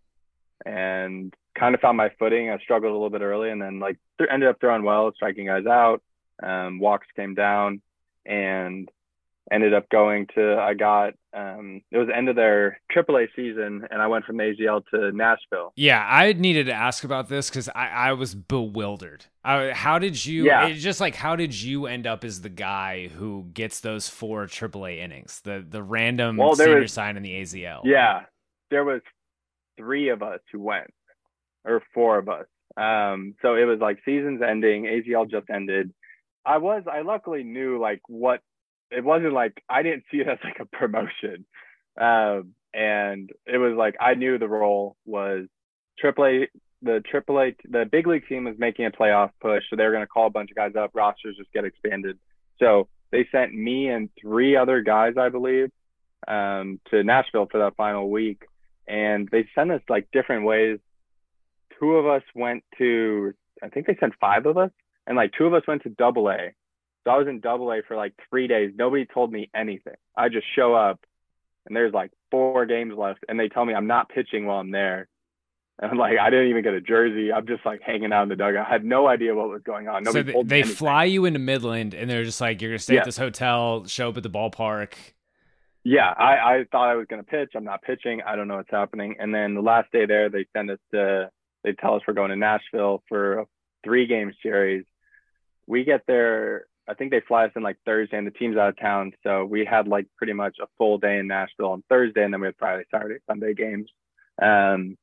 and kind of found my footing. I struggled a little bit early, and then like th- ended up throwing well, striking guys out. Um, walks came down, and ended up going to, I got, um, it was the end of their triple A season, and I went from A Z L to Nashville. Yeah, I needed to ask about this because I, I was bewildered. I, how did you, Yeah. it's just like, how did you end up as the guy who gets those four triple A innings, the the random Well, there senior was- sign in the A Z L? Yeah, there was three of us who went, or four of us. Um, so it was like season's ending, A Z L just ended. I was, I luckily knew like what, it wasn't like, I didn't see it as like a promotion. Um, and it was like, I knew the role was triple A, the triple A, the big league team was making a playoff push. So they were going to call a bunch of guys up, rosters just get expanded. So they sent me and three other guys, I believe, um, to Nashville for that final week. And they sent us like different ways. Two of us went to, I think they sent five of us, and like two of us went to double A. So I was in double A for like three days. Nobody told me anything. I just show up and there's like four games left, and they tell me I'm not pitching while I'm there. And I'm like, I didn't even get a jersey. I'm just like hanging out in the dugout. I had no idea what was going on. Nobody so told they, me they anything. fly you into Midland, and they're just like, you're going to stay Yeah. at this hotel, show up at the ballpark. Yeah, I, I thought I was going to pitch. I'm not pitching. I don't know what's happening. And then the last day there, they send us to, they tell us we're going to Nashville for a three game series. We get there, I think they fly us in like Thursday, and the team's out of town. So we had like pretty much a full day in Nashville on Thursday, and then we had Friday, Saturday, Sunday games. Um,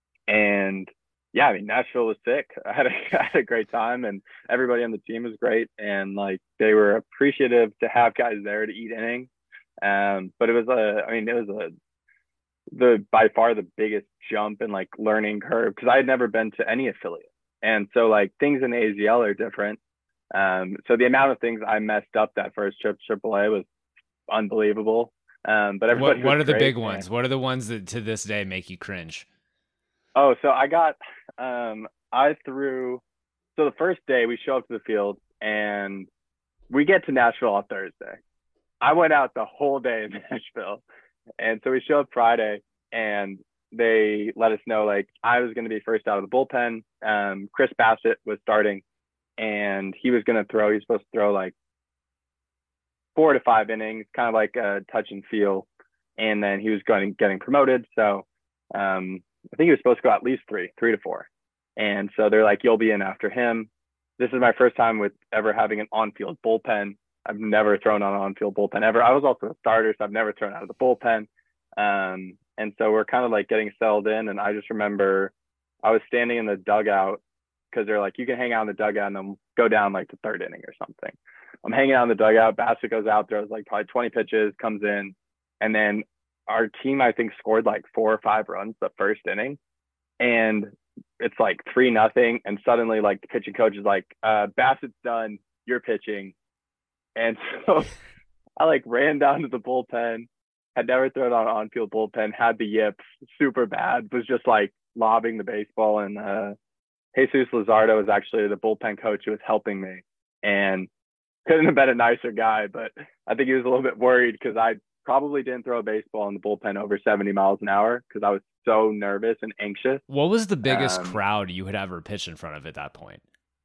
and yeah, I mean, Nashville was sick. I had a, I had a great time, and everybody on the team was great. And like, they were appreciative to have guys there to eat innings. Um, but it was a, I mean, it was a, the, by far the biggest jump in like learning curve, because I had never been to any affiliate. And so like things in A Z L are different. Um, so the amount of things I messed up that first trip to triple A was unbelievable. Um, but everybody What, what was are the great, big and- ones? What are the ones that to this day make you cringe? Oh, so I got, um, I threw, so the first day we show up to the field and we get to Nashville on Thursday. I went out the whole day in Nashville. And so we show up Friday, and they let us know, like, I was going to be first out of the bullpen. Um, Chris Bassett was starting, and he was going to throw, he was supposed to throw like four to five innings, kind of like a touch and feel. And then he was going getting promoted. So um, I think he was supposed to go at least three, three to four. And so they're like, you'll be in after him. This is my first time with ever having an on-field bullpen. I've never thrown on an on-field bullpen ever. I was also a starter, so I've never thrown out of the bullpen. Um, and so we're kind of like getting settled in. And I just remember I was standing in the dugout, because they're like, you can hang out in the dugout and then go down like the third inning or something. I'm hanging out in the dugout. Bassett goes out there. It was like probably twenty pitches, comes in. And then our team, I think, scored like four or five runs the first inning. And it's like three nothing. And suddenly like the pitching coach is like, uh, Bassett's done. You're pitching. And so I like ran down to the bullpen, had never thrown on an on-field bullpen, had the yips super bad, was just like lobbing the baseball. And uh, Jesus Luzardo was actually the bullpen coach who was helping me, and couldn't have been a nicer guy, but I think he was a little bit worried because I probably didn't throw a baseball in the bullpen over seventy miles an hour because I was so nervous and anxious. What was the biggest Um, crowd you had ever pitched in front of at that point?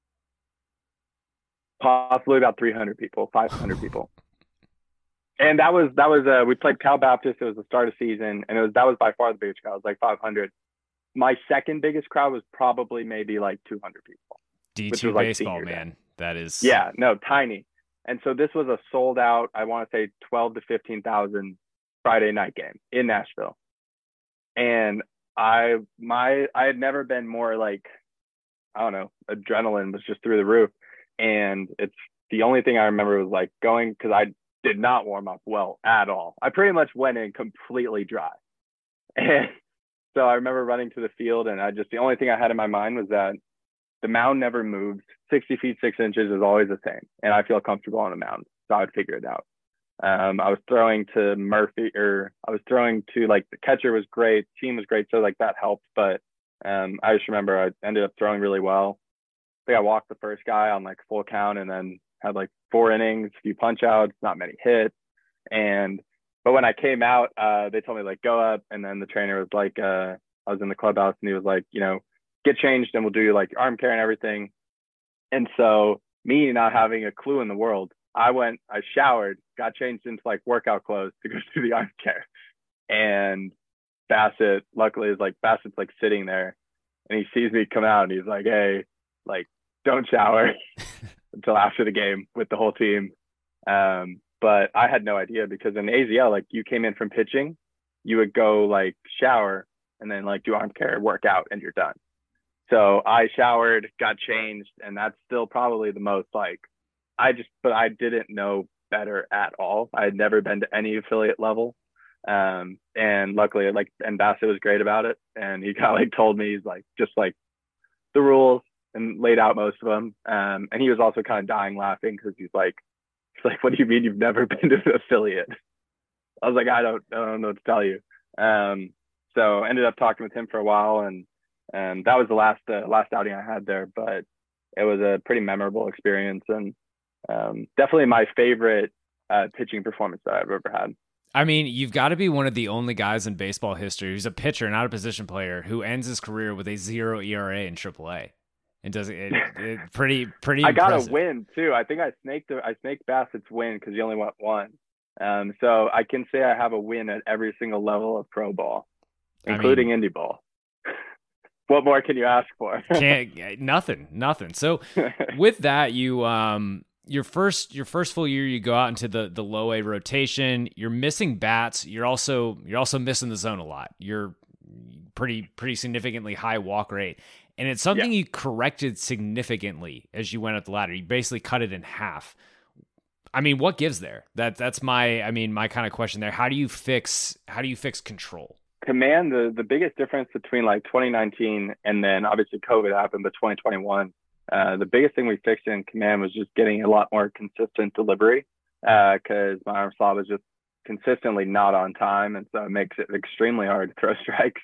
Possibly about three hundred people, five hundred people. And that was, that was, uh, we played Cal Baptist. It was the start of season, and it was, that was by far the biggest crowd. It was like five hundred. My second biggest crowd was probably maybe like two hundred people. D which two was like baseball, senior day. man. That is. Yeah, no, tiny. And so this was a sold out, I want to say twelve to fifteen thousand Friday night game in Nashville. And I, my, I had never been more like, I don't know, adrenaline was just through the roof. And it's the only thing I remember was like going, because I did not warm up well at all. I pretty much went in completely dry. And so I remember running to the field, and I just, the only thing I had in my mind was that the mound never moves. sixty feet, six inches is always the same. And I feel comfortable on the mound. So I would figure it out. Um, I was throwing to Murphy, or I was throwing to like the catcher was great. Team was great. So like that helped. But um, I just remember I ended up throwing really well. I think I walked the first guy on like full count, and then had like four innings, a few punch outs, not many hits. And, but when I came out, uh, they told me like, go up. And then the trainer was like, uh, I was in the clubhouse, and he was like, you know, get changed and we'll do like arm care and everything. And so me not having a clue in the world, I went, I showered, got changed into like workout clothes to go to the arm care. And Bassett, luckily, is like, Bassett's like sitting there and he sees me come out and he's like, hey, like, don't shower until after the game with the whole team. Um, but I had no idea because in A Z L, like you came in from pitching, you would go like shower and then like do arm care, work out, and you're done. So I showered, got changed, and that's still probably the most like, I just, but I didn't know better at all. I had never been to any affiliate level. Um, and luckily, like, and Bassett was great about it. And he kind of like told me, he's like, just like the rules and laid out most of them. Um, and he was also kind of dying laughing because he's like, he's like, what do you mean you've never been to an affiliate? I was like, I don't, I don't know what to tell you. Um, so ended up talking with him for a while, and and that was the last uh, last outing I had there. But it was a pretty memorable experience, and um, definitely my favorite uh, pitching performance that I've ever had. I mean, you've got to be one of the only guys in baseball history who's a pitcher, not a position player, who ends his career with a zero E R A in triple A. And does it, it pretty pretty. I got impressive. a win too. I think I snaked I snaked Bassett's win because he only went one. Um, so I can say I have a win at every single level of pro ball, including I mean, indie ball. What more can you ask for? Can't nothing, nothing. So with that, you um your first your first full year, you go out into the the low A rotation. You're missing bats. You're also you're also missing the zone a lot. You're pretty pretty significantly high walk rate. And it's something yeah. you corrected significantly as you went up the ladder. You basically cut it in half. I mean, what gives there? That that's my I mean my kind of question there. How do you fix how do you fix control? Command, the, the biggest difference between like twenty nineteen and then obviously COVID happened, but twenty twenty-one, uh, the biggest thing we fixed in command was just getting a lot more consistent delivery because uh, my arm slot was just consistently not on time. And so it makes it extremely hard to throw strikes.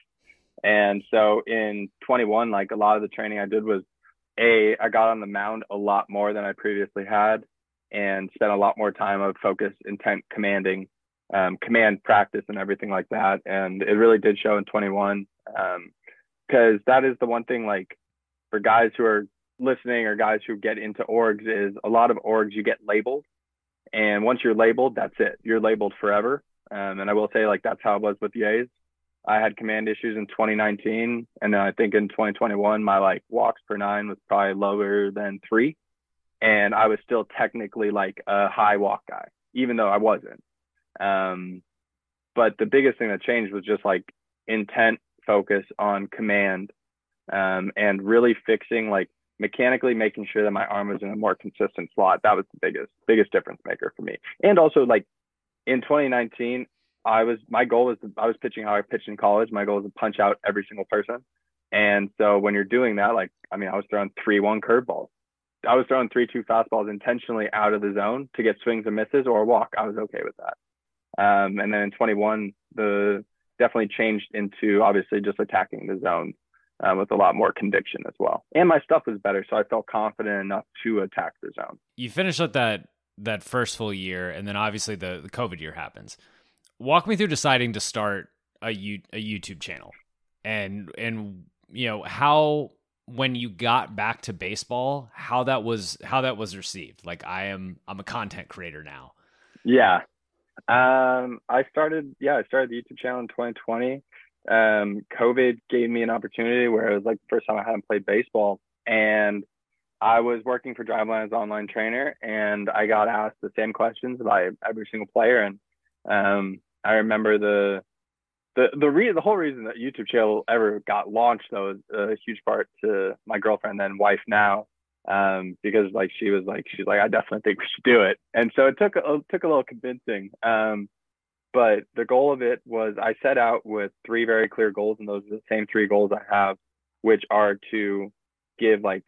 And so in twenty-one, like a lot of the training I did was a, I got on the mound a lot more than I previously had and spent a lot more time of focus, intent, commanding, um, command practice and everything like that. And it really did show in twenty-one um, because that is the one thing, like for guys who are listening or guys who get into orgs is a lot of orgs, you get labeled. And once you're labeled, that's it. You're labeled forever. Um, and I will say like, that's how it was with the A's. I had command issues in twenty nineteen. And then I think in twenty twenty-one, my like walks per nine was probably lower than three. And I was still technically like a high walk guy, even though I wasn't. Um, but the biggest thing that changed was just like intent, focus on command, um, and really fixing like mechanically making sure that my arm was in a more consistent slot. That was the biggest, biggest difference maker for me. And also like in twenty nineteen, I was, my goal was, to, I was pitching how I pitched in college. My goal was to punch out every single person. And so when you're doing that, like, I mean, I was throwing three, one curveballs. I was throwing three, two fastballs intentionally out of the zone to get swings and misses or a walk. I was okay with that. Um, and then in twenty-one, the definitely changed into obviously just attacking the zone uh, with a lot more conviction as well. And my stuff was better. So I felt confident enough to attack the zone. You finished up that, that first full year. And then obviously the, the COVID year happens. Walk me through deciding to start a, U, a YouTube channel and, and, you know, how, when you got back to baseball, how that was, how that was received. Like I am, I'm a content creator now. Yeah. Um, I started, yeah, I started the YouTube channel in twenty twenty. Um, COVID gave me an opportunity where it was like the first time I hadn't played baseball, and I was working for Driveline as an online trainer, and I got asked the same questions by every single player. And um, I remember the the the re- the whole reason that YouTube channel ever got launched, though, is a huge part to my girlfriend, then wife now. Um, because like she was like she's like I definitely think we should do it, and so it took a, it took a little convincing. Um, but the goal of it was I set out with three very clear goals, and those are the same three goals I have, which are to give like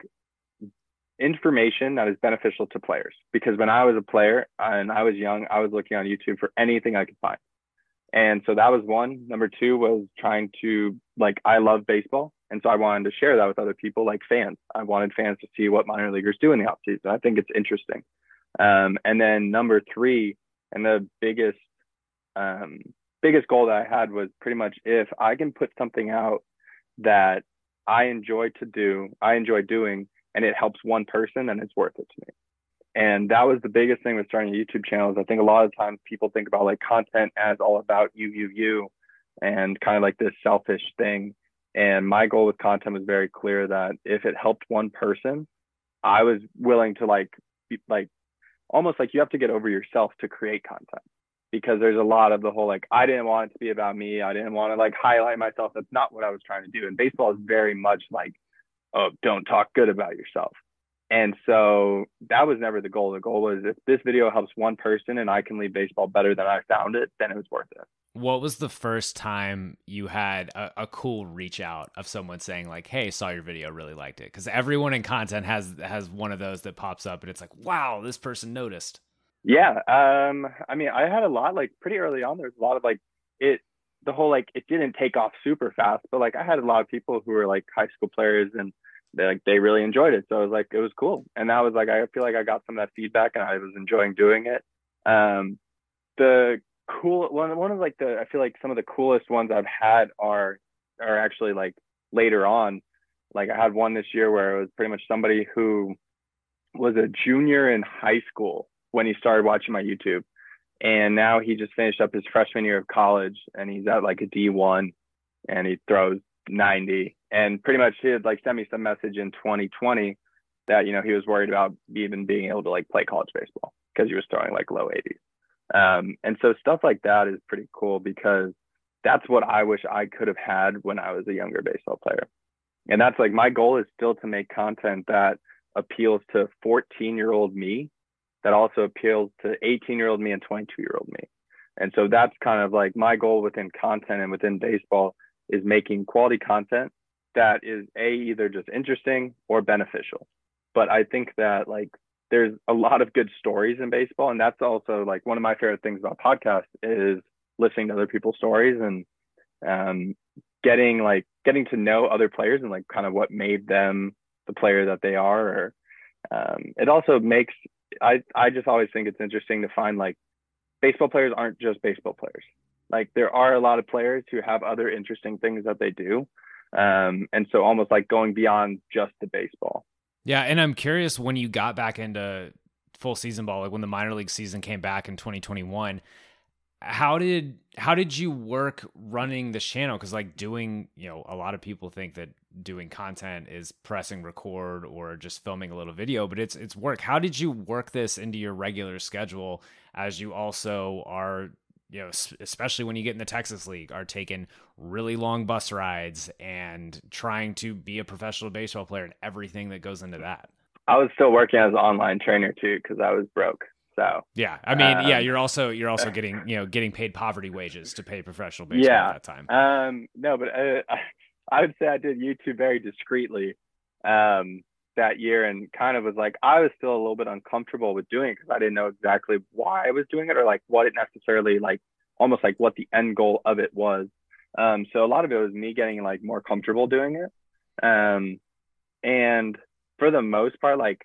information that is beneficial to players. Because when I was a player and I was young, I was looking on YouTube for anything I could find, and so that was one. Number two was trying to like I love baseball. And so I wanted to share that with other people, like fans. I wanted fans to see what minor leaguers do in the offseason. I think it's interesting. Um, and then number three, and the biggest, um, biggest goal that I had was pretty much if I can put something out that I enjoy to do, I enjoy doing, and it helps one person, then it's worth it to me. And that was the biggest thing with starting a YouTube channel is I think a lot of times people think about like content as all about you, you, you, and kind of like this selfish thing. And my goal with content was very clear that if it helped one person, I was willing to like, be, like almost like you have to get over yourself to create content, because there's a lot of the whole, like, I didn't want it to be about me. I didn't want to like highlight myself. That's not what I was trying to do. And baseball is very much like, oh, don't talk good about yourself. And so that was never the goal. The goal was if this video helps one person and I can leave baseball better than I found it, then it was worth it. What was the first time you had a, a cool reach out of someone saying like, hey, saw your video, really liked it? Because everyone in content has has one of those that pops up and it's like, wow, this person noticed. Yeah. Um, I mean, I had a lot, like pretty early on, there's a lot of like it, the whole, like, it didn't take off super fast, but like I had a lot of people who were like high school players and they like, they really enjoyed it. So it was like, it was cool. And that was like, I feel like I got some of that feedback and I was enjoying doing it. Um, the cool one, one of like the, I feel like some of the coolest ones I've had are, are actually like later on. Like I had one this year where it was pretty much somebody who was a junior in high school when he started watching my YouTube. And now he just finished up his freshman year of college and he's at like a D one and he throws ninety. And pretty much he had like sent me some message in twenty twenty that, you know, he was worried about even being able to like play college baseball because he was throwing like low eighties. Um, and so stuff like that is pretty cool because that's what I wish I could have had when I was a younger baseball player. And that's like, my goal is still to make content that appeals to fourteen year old me, that also appeals to eighteen year old me and twenty-two year old me. And so that's kind of like my goal within content and within baseball is making quality content that is a either just interesting or beneficial. But I think that like there's a lot of good stories in baseball. And that's also like one of my favorite things about podcasts is listening to other people's stories and um, getting like getting to know other players and like kind of what made them the player that they are. Or um, it also makes, I, I just always think it's interesting to find like baseball players aren't just baseball players. Like there are a lot of players who have other interesting things that they do. Um, and so almost like going beyond just the baseball. Yeah. And I'm curious, when you got back into full season ball, like when the minor league season came back in twenty twenty-one, how did, how did you work running the channel? Cause like doing, you know, a lot of people think that doing content is pressing record or just filming a little video, but it's, it's work. How did you work this into your regular schedule as you also are, you know, especially when you get in the Texas League, are taking really long bus rides and trying to be a professional baseball player and everything that goes into that? I was still working as an online trainer too, because I was broke. So yeah, I mean, um, yeah, you're also you're also getting you know getting paid poverty wages to pay professional baseball yeah, at that time. Um, no, but uh, I would say I did YouTube very discreetly um, that year, and kind of was like I was still a little bit uncomfortable with doing it because I didn't know exactly why I was doing it or like what it necessarily like almost like what the end goal of it was. Um, so a lot of it was me getting like more comfortable doing it, um, and for the most part, like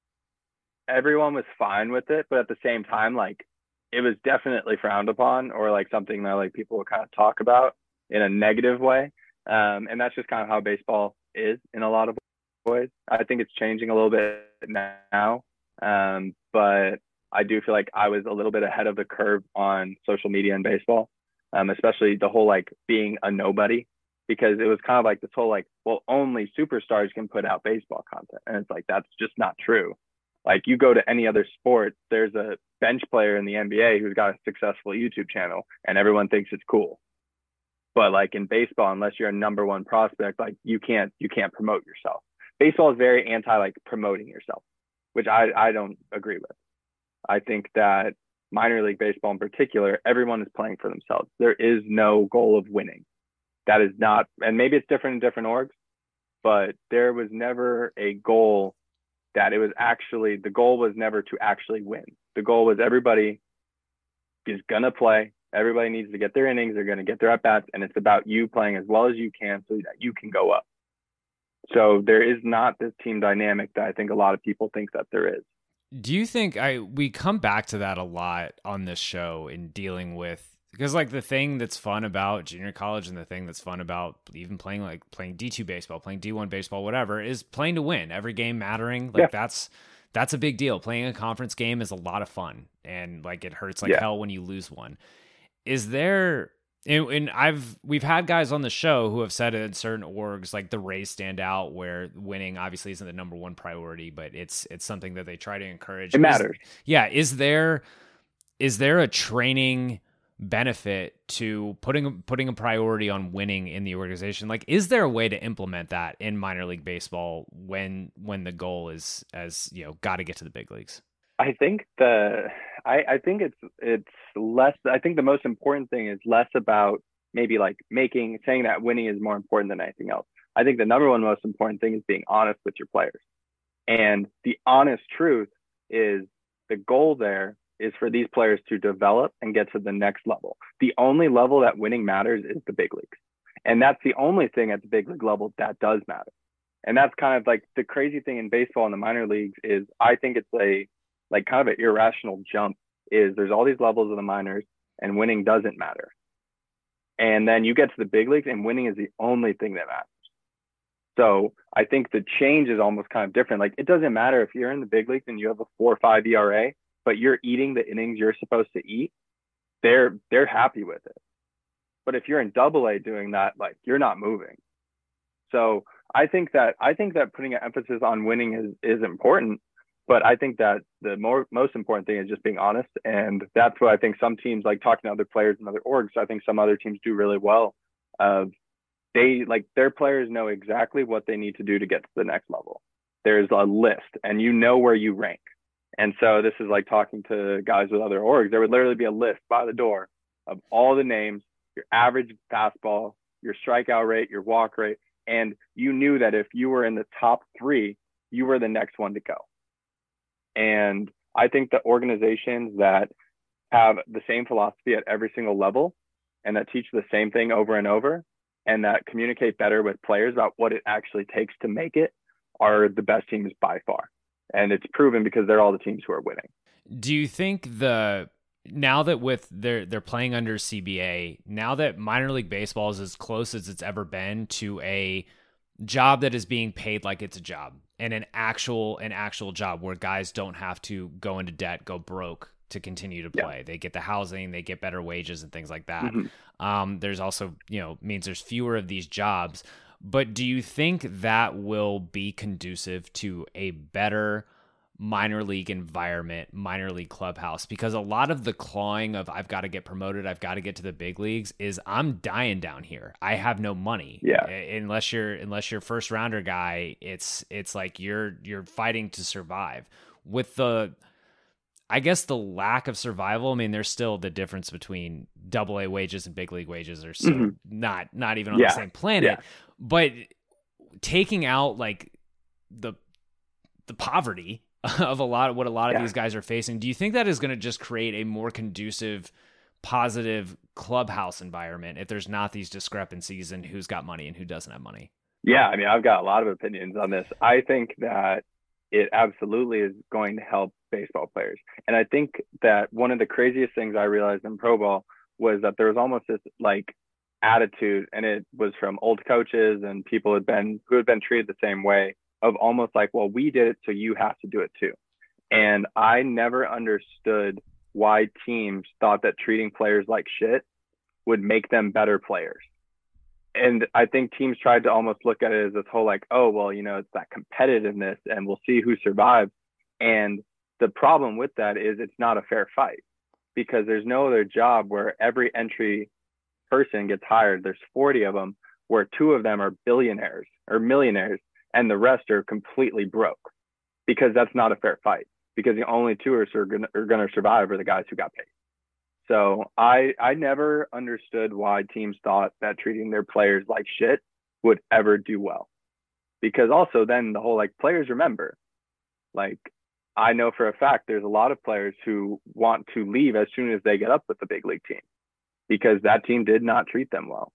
everyone was fine with it, but at the same time, like it was definitely frowned upon or like something that like people would kind of talk about in a negative way. Um, and that's just kind of how baseball is in a lot of ways. I think it's changing a little bit now. Um, but I do feel like I was a little bit ahead of the curve on social media and baseball, um, especially the whole like being a nobody, because it was kind of like this whole like, well, only superstars can put out baseball content. And it's like, that's just not true. Like you go to any other sport, there's a bench player in the N B A who's got a successful YouTube channel and everyone thinks it's cool. But like in baseball, unless you're a number one prospect, like you can't, you can't promote yourself. Baseball is very anti like promoting yourself, which I, I don't agree with. I think that minor league baseball in particular, everyone is playing for themselves. There is no goal of winning. That is not, and maybe it's different in different orgs, but there was never a goal that it was actually, the goal was never to actually win. The goal was everybody is going to play. Everybody needs to get their innings. They're going to get their at-bats. And it's about you playing as well as you can so that you can go up. So there is not this team dynamic that I think a lot of people think that there is. Do you think I we come back to that a lot on this show in dealing with, because like the thing that's fun about junior college and the thing that's fun about even playing like playing D two baseball, playing D one baseball, whatever, is playing to win, every game mattering. Like yeah. that's that's a big deal. Playing a conference game is a lot of fun, and like it hurts like Yeah. hell when you lose one. Is there, and, and I've we've had guys on the show who have said in certain orgs, like the Rays stand out, where winning obviously isn't the number one priority, but it's it's something that they try to encourage. It matters. Is, yeah. Is there is there a training benefit to putting putting a priority on winning in the organization? Like, is there a way to implement that in minor league baseball when when the goal is, as you know, got to get to the big leagues? I think the I, I think it's it's less. I think the most important thing is less about maybe like making saying that winning is more important than anything else. I think the number one most important thing is being honest with your players, and the honest truth is the goal there is for these players to develop and get to the next level. The only level that winning matters is the big leagues, and that's the only thing at the big league level that does matter. And that's kind of like the crazy thing in baseball in the minor leagues is I think it's a like kind of an irrational jump is there's all these levels of the minors and winning doesn't matter. And then you get to the big leagues and winning is the only thing that matters. So I think the change is almost kind of different. Like it doesn't matter if you're in the big leagues and you have a four or five E R A, but you're eating the innings you're supposed to eat. They're, they're happy with it. But if you're in double A doing that, like you're not moving. So I think that, I think that putting an emphasis on winning is, is important. But I think that the more most important thing is just being honest. And that's what I think some teams, like talking to other players and other orgs, I think some other teams do really well. Uh, they like their players know exactly what they need to do to get to the next level. There's a list and you know where you rank. And so this is like talking to guys with other orgs. There would literally be a list by the door of all the names, your average fastball, your strikeout rate, your walk rate. And you knew that if you were in the top three, you were the next one to go. And I think the organizations that have the same philosophy at every single level and that teach the same thing over and over and that communicate better with players about what it actually takes to make it are the best teams by far. And it's proven because they're all the teams who are winning. Do you think the now that with they're they're playing under C B A, now that minor league baseball is as close as it's ever been to a job that is being paid like it's a job and an actual an actual job where guys don't have to go into debt, go broke to continue to play. Yeah. They get the housing, they get better wages and things like that. Mm-hmm. Um, there's also, you know, means there's fewer of these jobs. But do you think that will be conducive to a better minor league environment, minor league clubhouse? Because a lot of the clawing of I've got to get promoted, I've got to get to the big leagues is I'm dying down here. I have no money. Yeah. Unless you're unless you're first rounder guy, it's it's like you're you're fighting to survive. With the I guess the lack of survival, I mean, there's still the difference between double A wages and big league wages are still mm-hmm. not not even on yeah. the same planet. Yeah. But taking out like the the poverty of a lot of what a lot of yeah. these guys are facing, do you think that is going to just create a more conducive, positive clubhouse environment if there's not these discrepancies in who's got money and who doesn't have money? Yeah, I mean, I've got a lot of opinions on this. I think that it absolutely is going to help baseball players. And I think that one of the craziest things I realized in pro ball was that there was almost this like attitude, and it was from old coaches and people had been who had been treated the same way, of almost like, well, we did it, so you have to do it too. And I never understood why teams thought that treating players like shit would make them better players. And I think teams tried to almost look at it as this whole like, oh, well, you know, it's that competitiveness and we'll see who survives. And the problem with that is it's not a fair fight because there's no other job where every entry person gets hired. There's forty of them where two of them are billionaires or millionaires and the rest are completely broke, because that's not a fair fight, because the only two are going are going to survive are the guys who got paid. So I I never understood why teams thought that treating their players like shit would ever do well, because also then the whole like players remember, like I know for a fact there's a lot of players who want to leave as soon as they get up with the big league team because that team did not treat them well.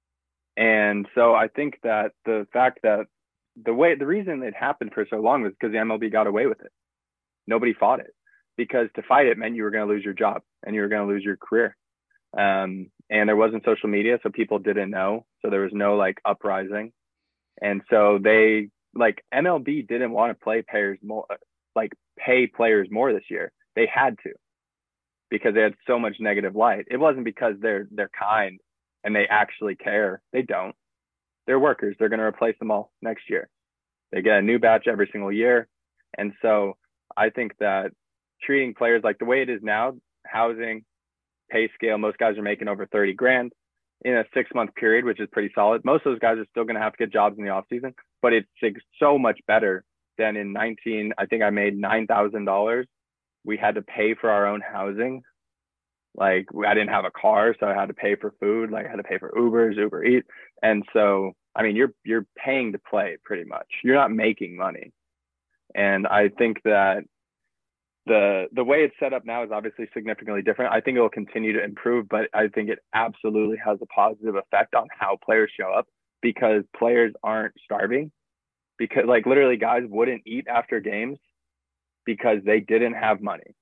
And so I think that the fact that the way the reason it happened for so long was because the M L B got away with it. Nobody fought it, because to fight it meant you were going to lose your job and you were going to lose your career. Um, and there wasn't social media, so people didn't know. So there was no like uprising. And so they like M L B didn't want to play players more like pay players more this year. They had to, because they had so much negative light. It wasn't because they're they're kind and they actually care. They don't. They're workers. They're going to replace them all next year. They get a new batch every single year. And so I think that treating players like the way it is now, housing, pay scale, most guys are making over thirty grand in a six month period, which is pretty solid. Most of those guys are still going to have to get jobs in the off season, but it's so much better than in nineteen. I think I made nine thousand dollars. We had to pay for our own housing. Like, I didn't have a car, so I had to pay for food. Like, I had to pay for Ubers, Uber Eats. And so, I mean, you're, you're paying to play pretty much. You're not making money. And I think that the, the way it's set up now is obviously significantly different. I think it will continue to improve, but I think it absolutely has a positive effect on how players show up, because players aren't starving. Because, like, literally guys wouldn't eat after games because they didn't have money.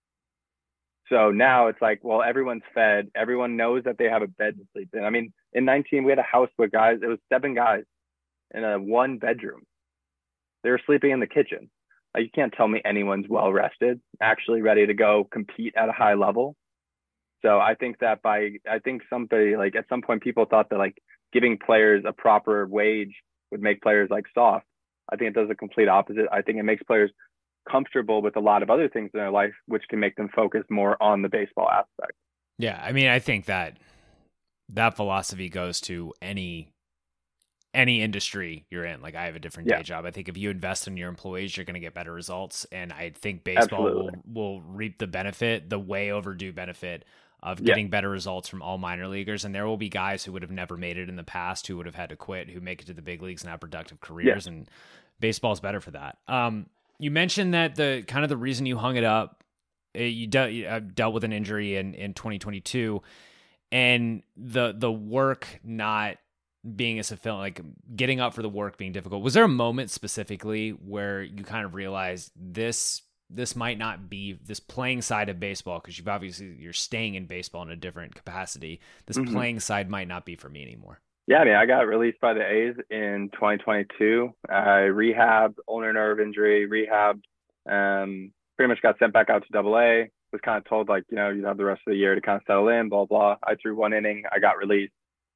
So now it's like, well, everyone's fed. Everyone knows that they have a bed to sleep in. I mean, in nineteen, we had a house with guys. It was seven guys in a one bedroom. They were sleeping in the kitchen. Like, you can't tell me anyone's well rested, actually ready to go compete at a high level. So I think that by, I think somebody, like, at some point people thought that, like, giving players a proper wage would make players, like, soft. I think it does the complete opposite. I think it makes players comfortable with a lot of other things in their life, which can make them focus more on the baseball aspect. Yeah, I mean, I think that that philosophy goes to any any industry you're in. Like, I have a different yeah. day job. I think if you invest in your employees, you're going to get better results. And I think baseball will, will reap the benefit, the way overdue benefit of getting yeah. better results from all minor leaguers. And there will be guys who would have never made it in the past, who would have had to quit, who make it to the big leagues and have productive careers. Yeah. And baseball's better for that. Um, You mentioned that the kind of the reason you hung it up, you, de- you uh, dealt with an injury in, in twenty twenty-two, and the the work not being as fulfilling, like getting up for the work being difficult. Was there a moment specifically where you kind of realized this this might not be this playing side of baseball, because you've obviously you're staying in baseball in a different capacity. This mm-hmm. playing side might not be for me anymore. Yeah, I mean, I got released by the A's in twenty twenty-two. I rehabbed, ulnar nerve injury, rehabbed, um, pretty much got sent back out to double A, was kind of told, like, you know, you have the rest of the year to kind of settle in, blah, blah. I threw one inning, I got released.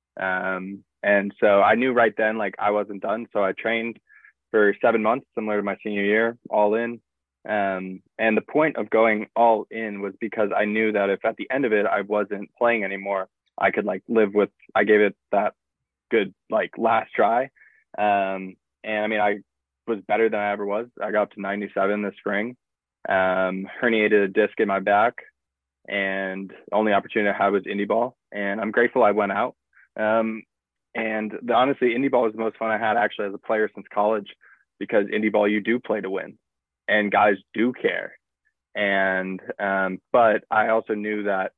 Um, and so I knew right then, like, I wasn't done. So I trained for seven months, similar to my senior year, all in. Um, and the point of going all in was because I knew that if at the end of it, I wasn't playing anymore, I could, like, live with, I gave it that good, like, last try. Um, and I mean, I was better than I ever was. I got up to ninety-seven this spring, um, herniated a disc in my back, and the only opportunity I had was indie ball. And I'm grateful I went out. Um, and the, honestly, indie ball was the most fun I had actually as a player since college, because indie ball, you do play to win and guys do care. And, um, but I also knew that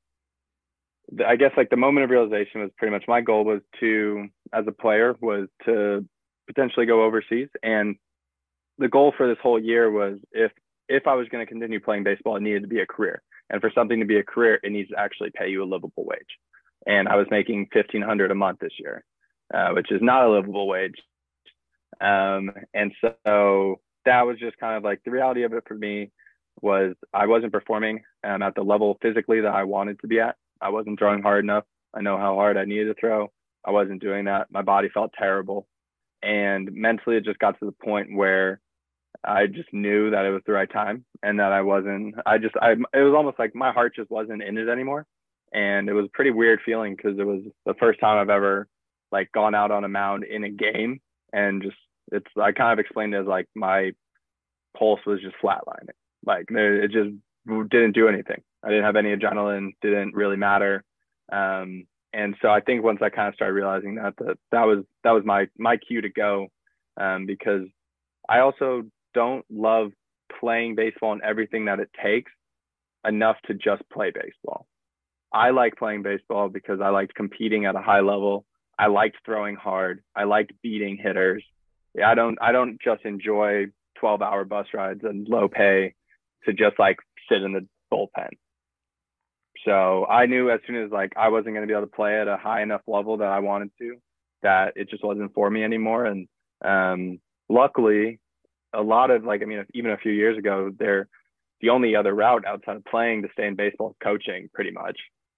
I guess, like, the moment of realization was pretty much my goal was to, as a player, was to potentially go overseas. And the goal for this whole year was, if, if I was going to continue playing baseball, it needed to be a career. And for something to be a career, it needs to actually pay you a livable wage. And I was making fifteen hundred dollars a month this year, uh, which is not a livable wage. Um, and so that was just kind of like the reality of it for me. Was I wasn't performing um, at the level physically that I wanted to be at. I wasn't throwing hard enough. I know how hard I needed to throw. I wasn't doing that. My body felt terrible. And mentally, it just got to the point where I just knew that it was the right time, and that I wasn't, I just, I, it was almost like my heart just wasn't in it anymore. And it was a pretty weird feeling, because it was the first time I've ever, like, gone out on a mound in a game. And just, it's, I kind of explained it as, like, my pulse was just flatlining. Like, it just didn't do anything. I didn't have any adrenaline, didn't really matter. Um, and so I think once I kind of started realizing that, that, that was, that was my, my cue to go, um, because I also don't love playing baseball and everything that it takes enough to just play baseball. I like playing baseball because I liked competing at a high level. I liked throwing hard. I liked beating hitters. Yeah, I don't, I don't just enjoy twelve hour bus rides and low pay to just, like, sit in the bullpen. So I knew as soon as, like, I wasn't going to be able to play at a high enough level that I wanted to, that it just wasn't for me anymore. And um, luckily, a lot of, like, I mean, even a few years ago, there the only other route outside of playing to stay in baseball is coaching, pretty much.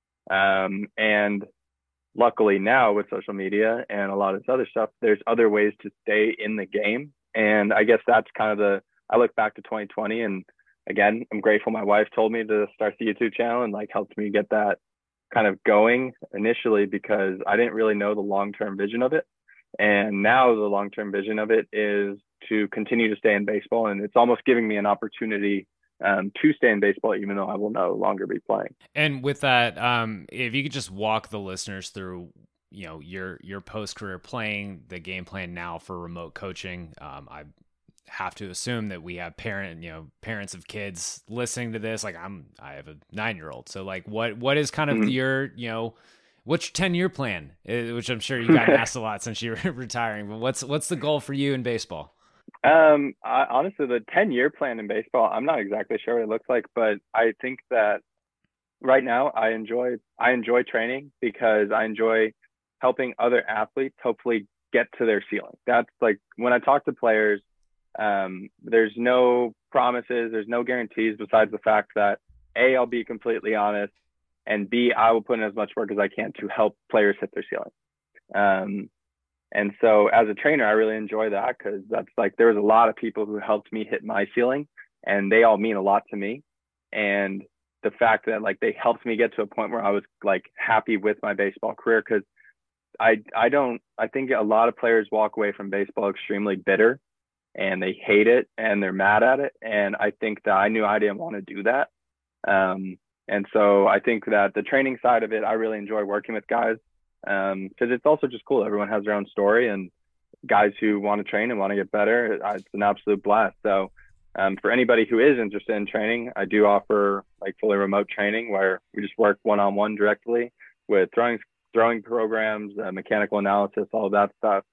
Um, and luckily now with social media and a lot of this other stuff, there's other ways to stay in the game. And I guess that's kind of the, I look back to twenty twenty, and again, I'm grateful my wife told me to start the YouTube channel and like helped me get that kind of going initially, because I didn't really know the long-term vision of it. And now the long-term vision of it is to continue to stay in baseball. And it's almost giving me an opportunity um, to stay in baseball, even though I will no longer be playing. And with that, um, if you could just walk the listeners through, you know, your, your post-career playing, the game plan now for remote coaching. Um, I have to assume that we have parent, you know, parents of kids listening to this. Like I'm, I have a nine-year-old. So like, what, what is kind of mm-hmm. your, you know, what's your ten-year plan? Which I'm sure you got asked a lot since you're retiring, but what's, what's the goal for you in baseball? Um, I, honestly, the ten-year plan in baseball, I'm not exactly sure what it looks like, but I think that right now I enjoy, I enjoy training because I enjoy helping other athletes hopefully get to their ceiling. That's like when I talk to players, um, there's no promises, there's no guarantees besides the fact that A, I'll be completely honest, and B, I will put in as much work as I can to help players hit their ceiling. Um, and so as a trainer, I really enjoy that because that's like, there was a lot of people who helped me hit my ceiling, and they all mean a lot to me. And the fact that like they helped me get to a point where I was like happy with my baseball career, because I I don't I think a lot of players walk away from baseball extremely bitter and they hate it and they're mad at it. And I think that I knew I didn't want to do that. Um, and so I think that the training side of it, I really enjoy working with guys um, because it's also just cool. Everyone has their own story, and guys who want to train and want to get better, it's an absolute blast. So um, for anybody who is interested in training, I do offer like fully remote training where we just work one-on-one directly with throwing throwing programs, uh, mechanical analysis, all of that stuff.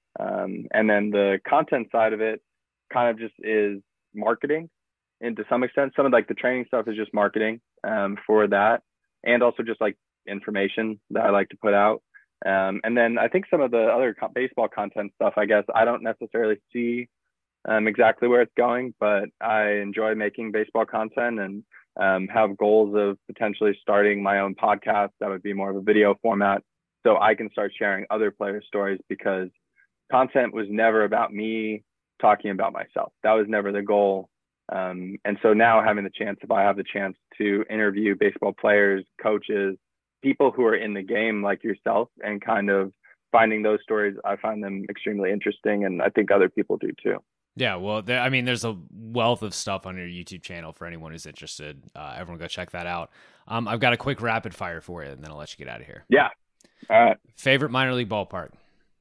Um, and then the content side of it kind of just is marketing. And to some extent, some of like the training stuff is just marketing um, for that. And also just like information that I like to put out. Um, and then I think some of the other co- baseball content stuff, I guess I don't necessarily see um, exactly where it's going, but I enjoy making baseball content and um, have goals of potentially starting my own podcast that would be more of a video format, so I can start sharing other players' stories, because content was never about me talking about myself. That was never the goal. Um, and so now having the chance, if I have the chance to interview baseball players, coaches, people who are in the game like yourself, and kind of finding those stories, I find them extremely interesting. And I think other people do too. Yeah, well, there, I mean, there's a wealth of stuff on your YouTube channel for anyone who's interested. Uh, everyone go check that out. Um, I've got a quick rapid fire for you, and then I'll let you get out of here. Yeah. All right. Favorite minor league ballpark?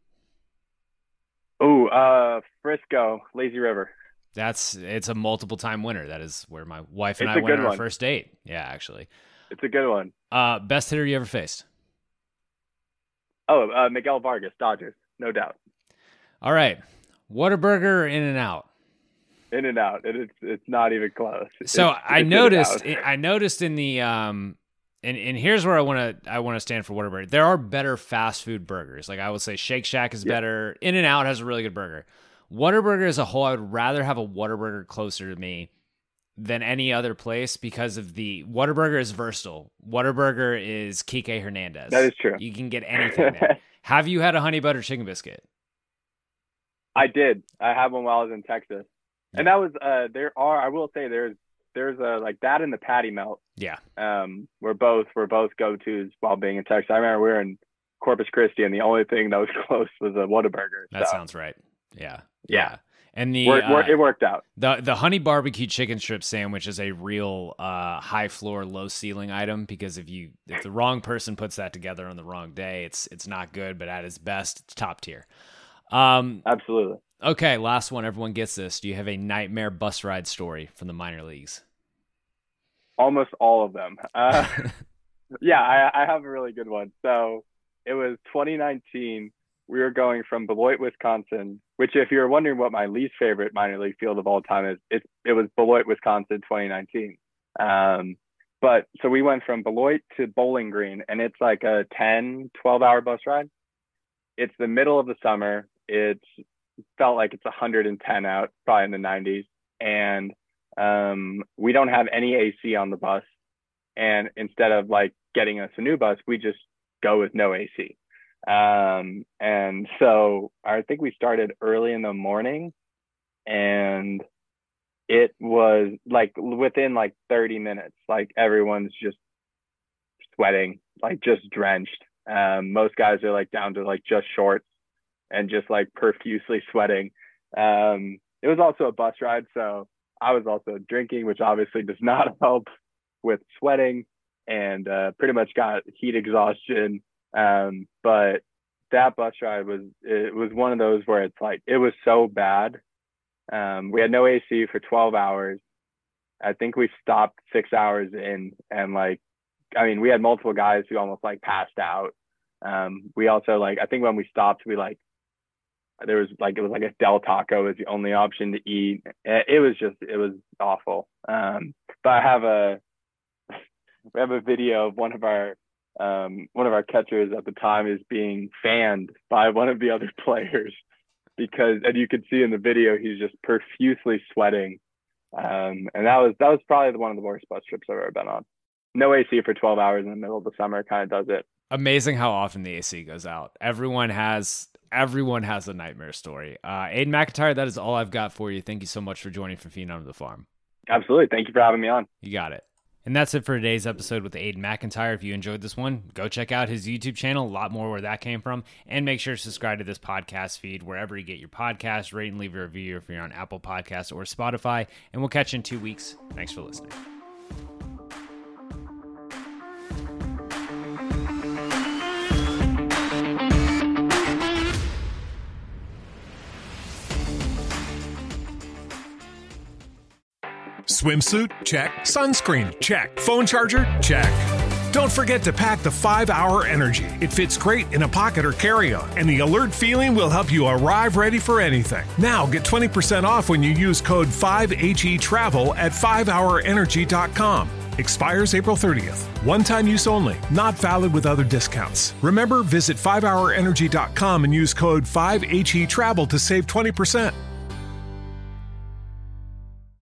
Oh, uh, Frisco, Lazy River. That's it's a multiple time winner. That is where my wife and it's I went on our one. first date. Yeah, actually. It's a good one. Uh, best hitter you ever faced? Oh, uh, Miguel Vargas, Dodgers, no doubt. All right. Whataburger or In-N-Out? In-N-Out. It, it's it's not even close. So it's, I it's noticed I noticed in the um and and here's where I want to I want to stand for Whataburger. There are better fast food burgers. Like I would say Shake Shack is yeah. better. In-N-Out has a really good burger. Whataburger as a whole, I would rather have a Whataburger closer to me than any other place because of the Whataburger is versatile. Whataburger is Kike Hernandez. That is true. You can get anything there. Have you had a honey butter chicken biscuit? I did. I had one while I was in Texas. Yeah. And that was, uh, there are, I will say there's, there's a, like that and the patty melt. Yeah. Um, we're both, we're both go-tos while being in Texas. I remember we were in Corpus Christi and the only thing that was close was a Whataburger. That so. sounds right. Yeah. Yeah. yeah. And the, we're, we're, uh, it worked out. The, the honey barbecue chicken strip sandwich is a real, uh, high floor, low ceiling item, because if you, if the wrong person puts that together on the wrong day, it's, it's not good, but at its best, it's top tier. Um, Absolutely. Okay, last one. Everyone gets this. Do you have a nightmare bus ride story from the minor leagues? Almost all of them. Uh, yeah, I, I have a really good one. So it was twenty nineteen. We were going from Beloit, Wisconsin, which if you're wondering what my least favorite minor league field of all time is, it, it was Beloit, Wisconsin, twenty nineteen. Um, but so we went from Beloit to Bowling Green, and it's like a ten, twelve hour bus ride. It's the middle of the summer. It's felt like it's one hundred ten out, probably in the nineties. And um, we don't have any A C on the bus. And instead of like getting us a new bus, we just go with no A C. Um, and so I think we started early in the morning, and it was like within like thirty minutes, like everyone's just sweating, like just drenched. Um, most guys are like down to like just shorts and just like profusely sweating. Um, it was also a bus ride, so I was also drinking, which obviously does not help with sweating, and uh, pretty much got heat exhaustion. Um, but that bus ride was, it was one of those where it's like, it was so bad. Um, we had no A C for twelve hours. I think we stopped six hours in, and like, I mean, we had multiple guys who almost like passed out. Um, we also like, I think when we stopped, we like, there was like, it was like a Del Taco was the only option to eat. It was just, it was awful. Um, but I have a, we have a video of one of our, um, one of our catchers at the time is being fanned by one of the other players because, and you can see in the video, he's just profusely sweating. Um, and that was, that was probably one of the worst bus trips I've ever been on. No A C for twelve hours in the middle of the summer kind of does it. Amazing how often the A C goes out. Everyone has everyone has a nightmare story. Uh, Aiden McIntyre, that is all I've got for you. Thank you so much for joining from Phenom to the Farm. Absolutely. Thank you for having me on. You got it. And that's it for today's episode with Aiden McIntyre. If you enjoyed this one, go check out his YouTube channel. A lot more where that came from. And make sure to subscribe to this podcast feed wherever you get your podcasts. Rate and leave a review if you're on Apple Podcasts or Spotify. And we'll catch you in two weeks. Thanks for listening. Swimsuit? Check. Sunscreen? Check. Phone charger? Check. Don't forget to pack the five hour Energy. It fits great in a pocket or carry-on, and the alert feeling will help you arrive ready for anything. Now get twenty percent off when you use code five H E Travel at five hour energy dot com. Expires April thirtieth. One-time use only. Not valid with other discounts. Remember, visit five hour energy dot com and use code five H E Travel to save twenty percent.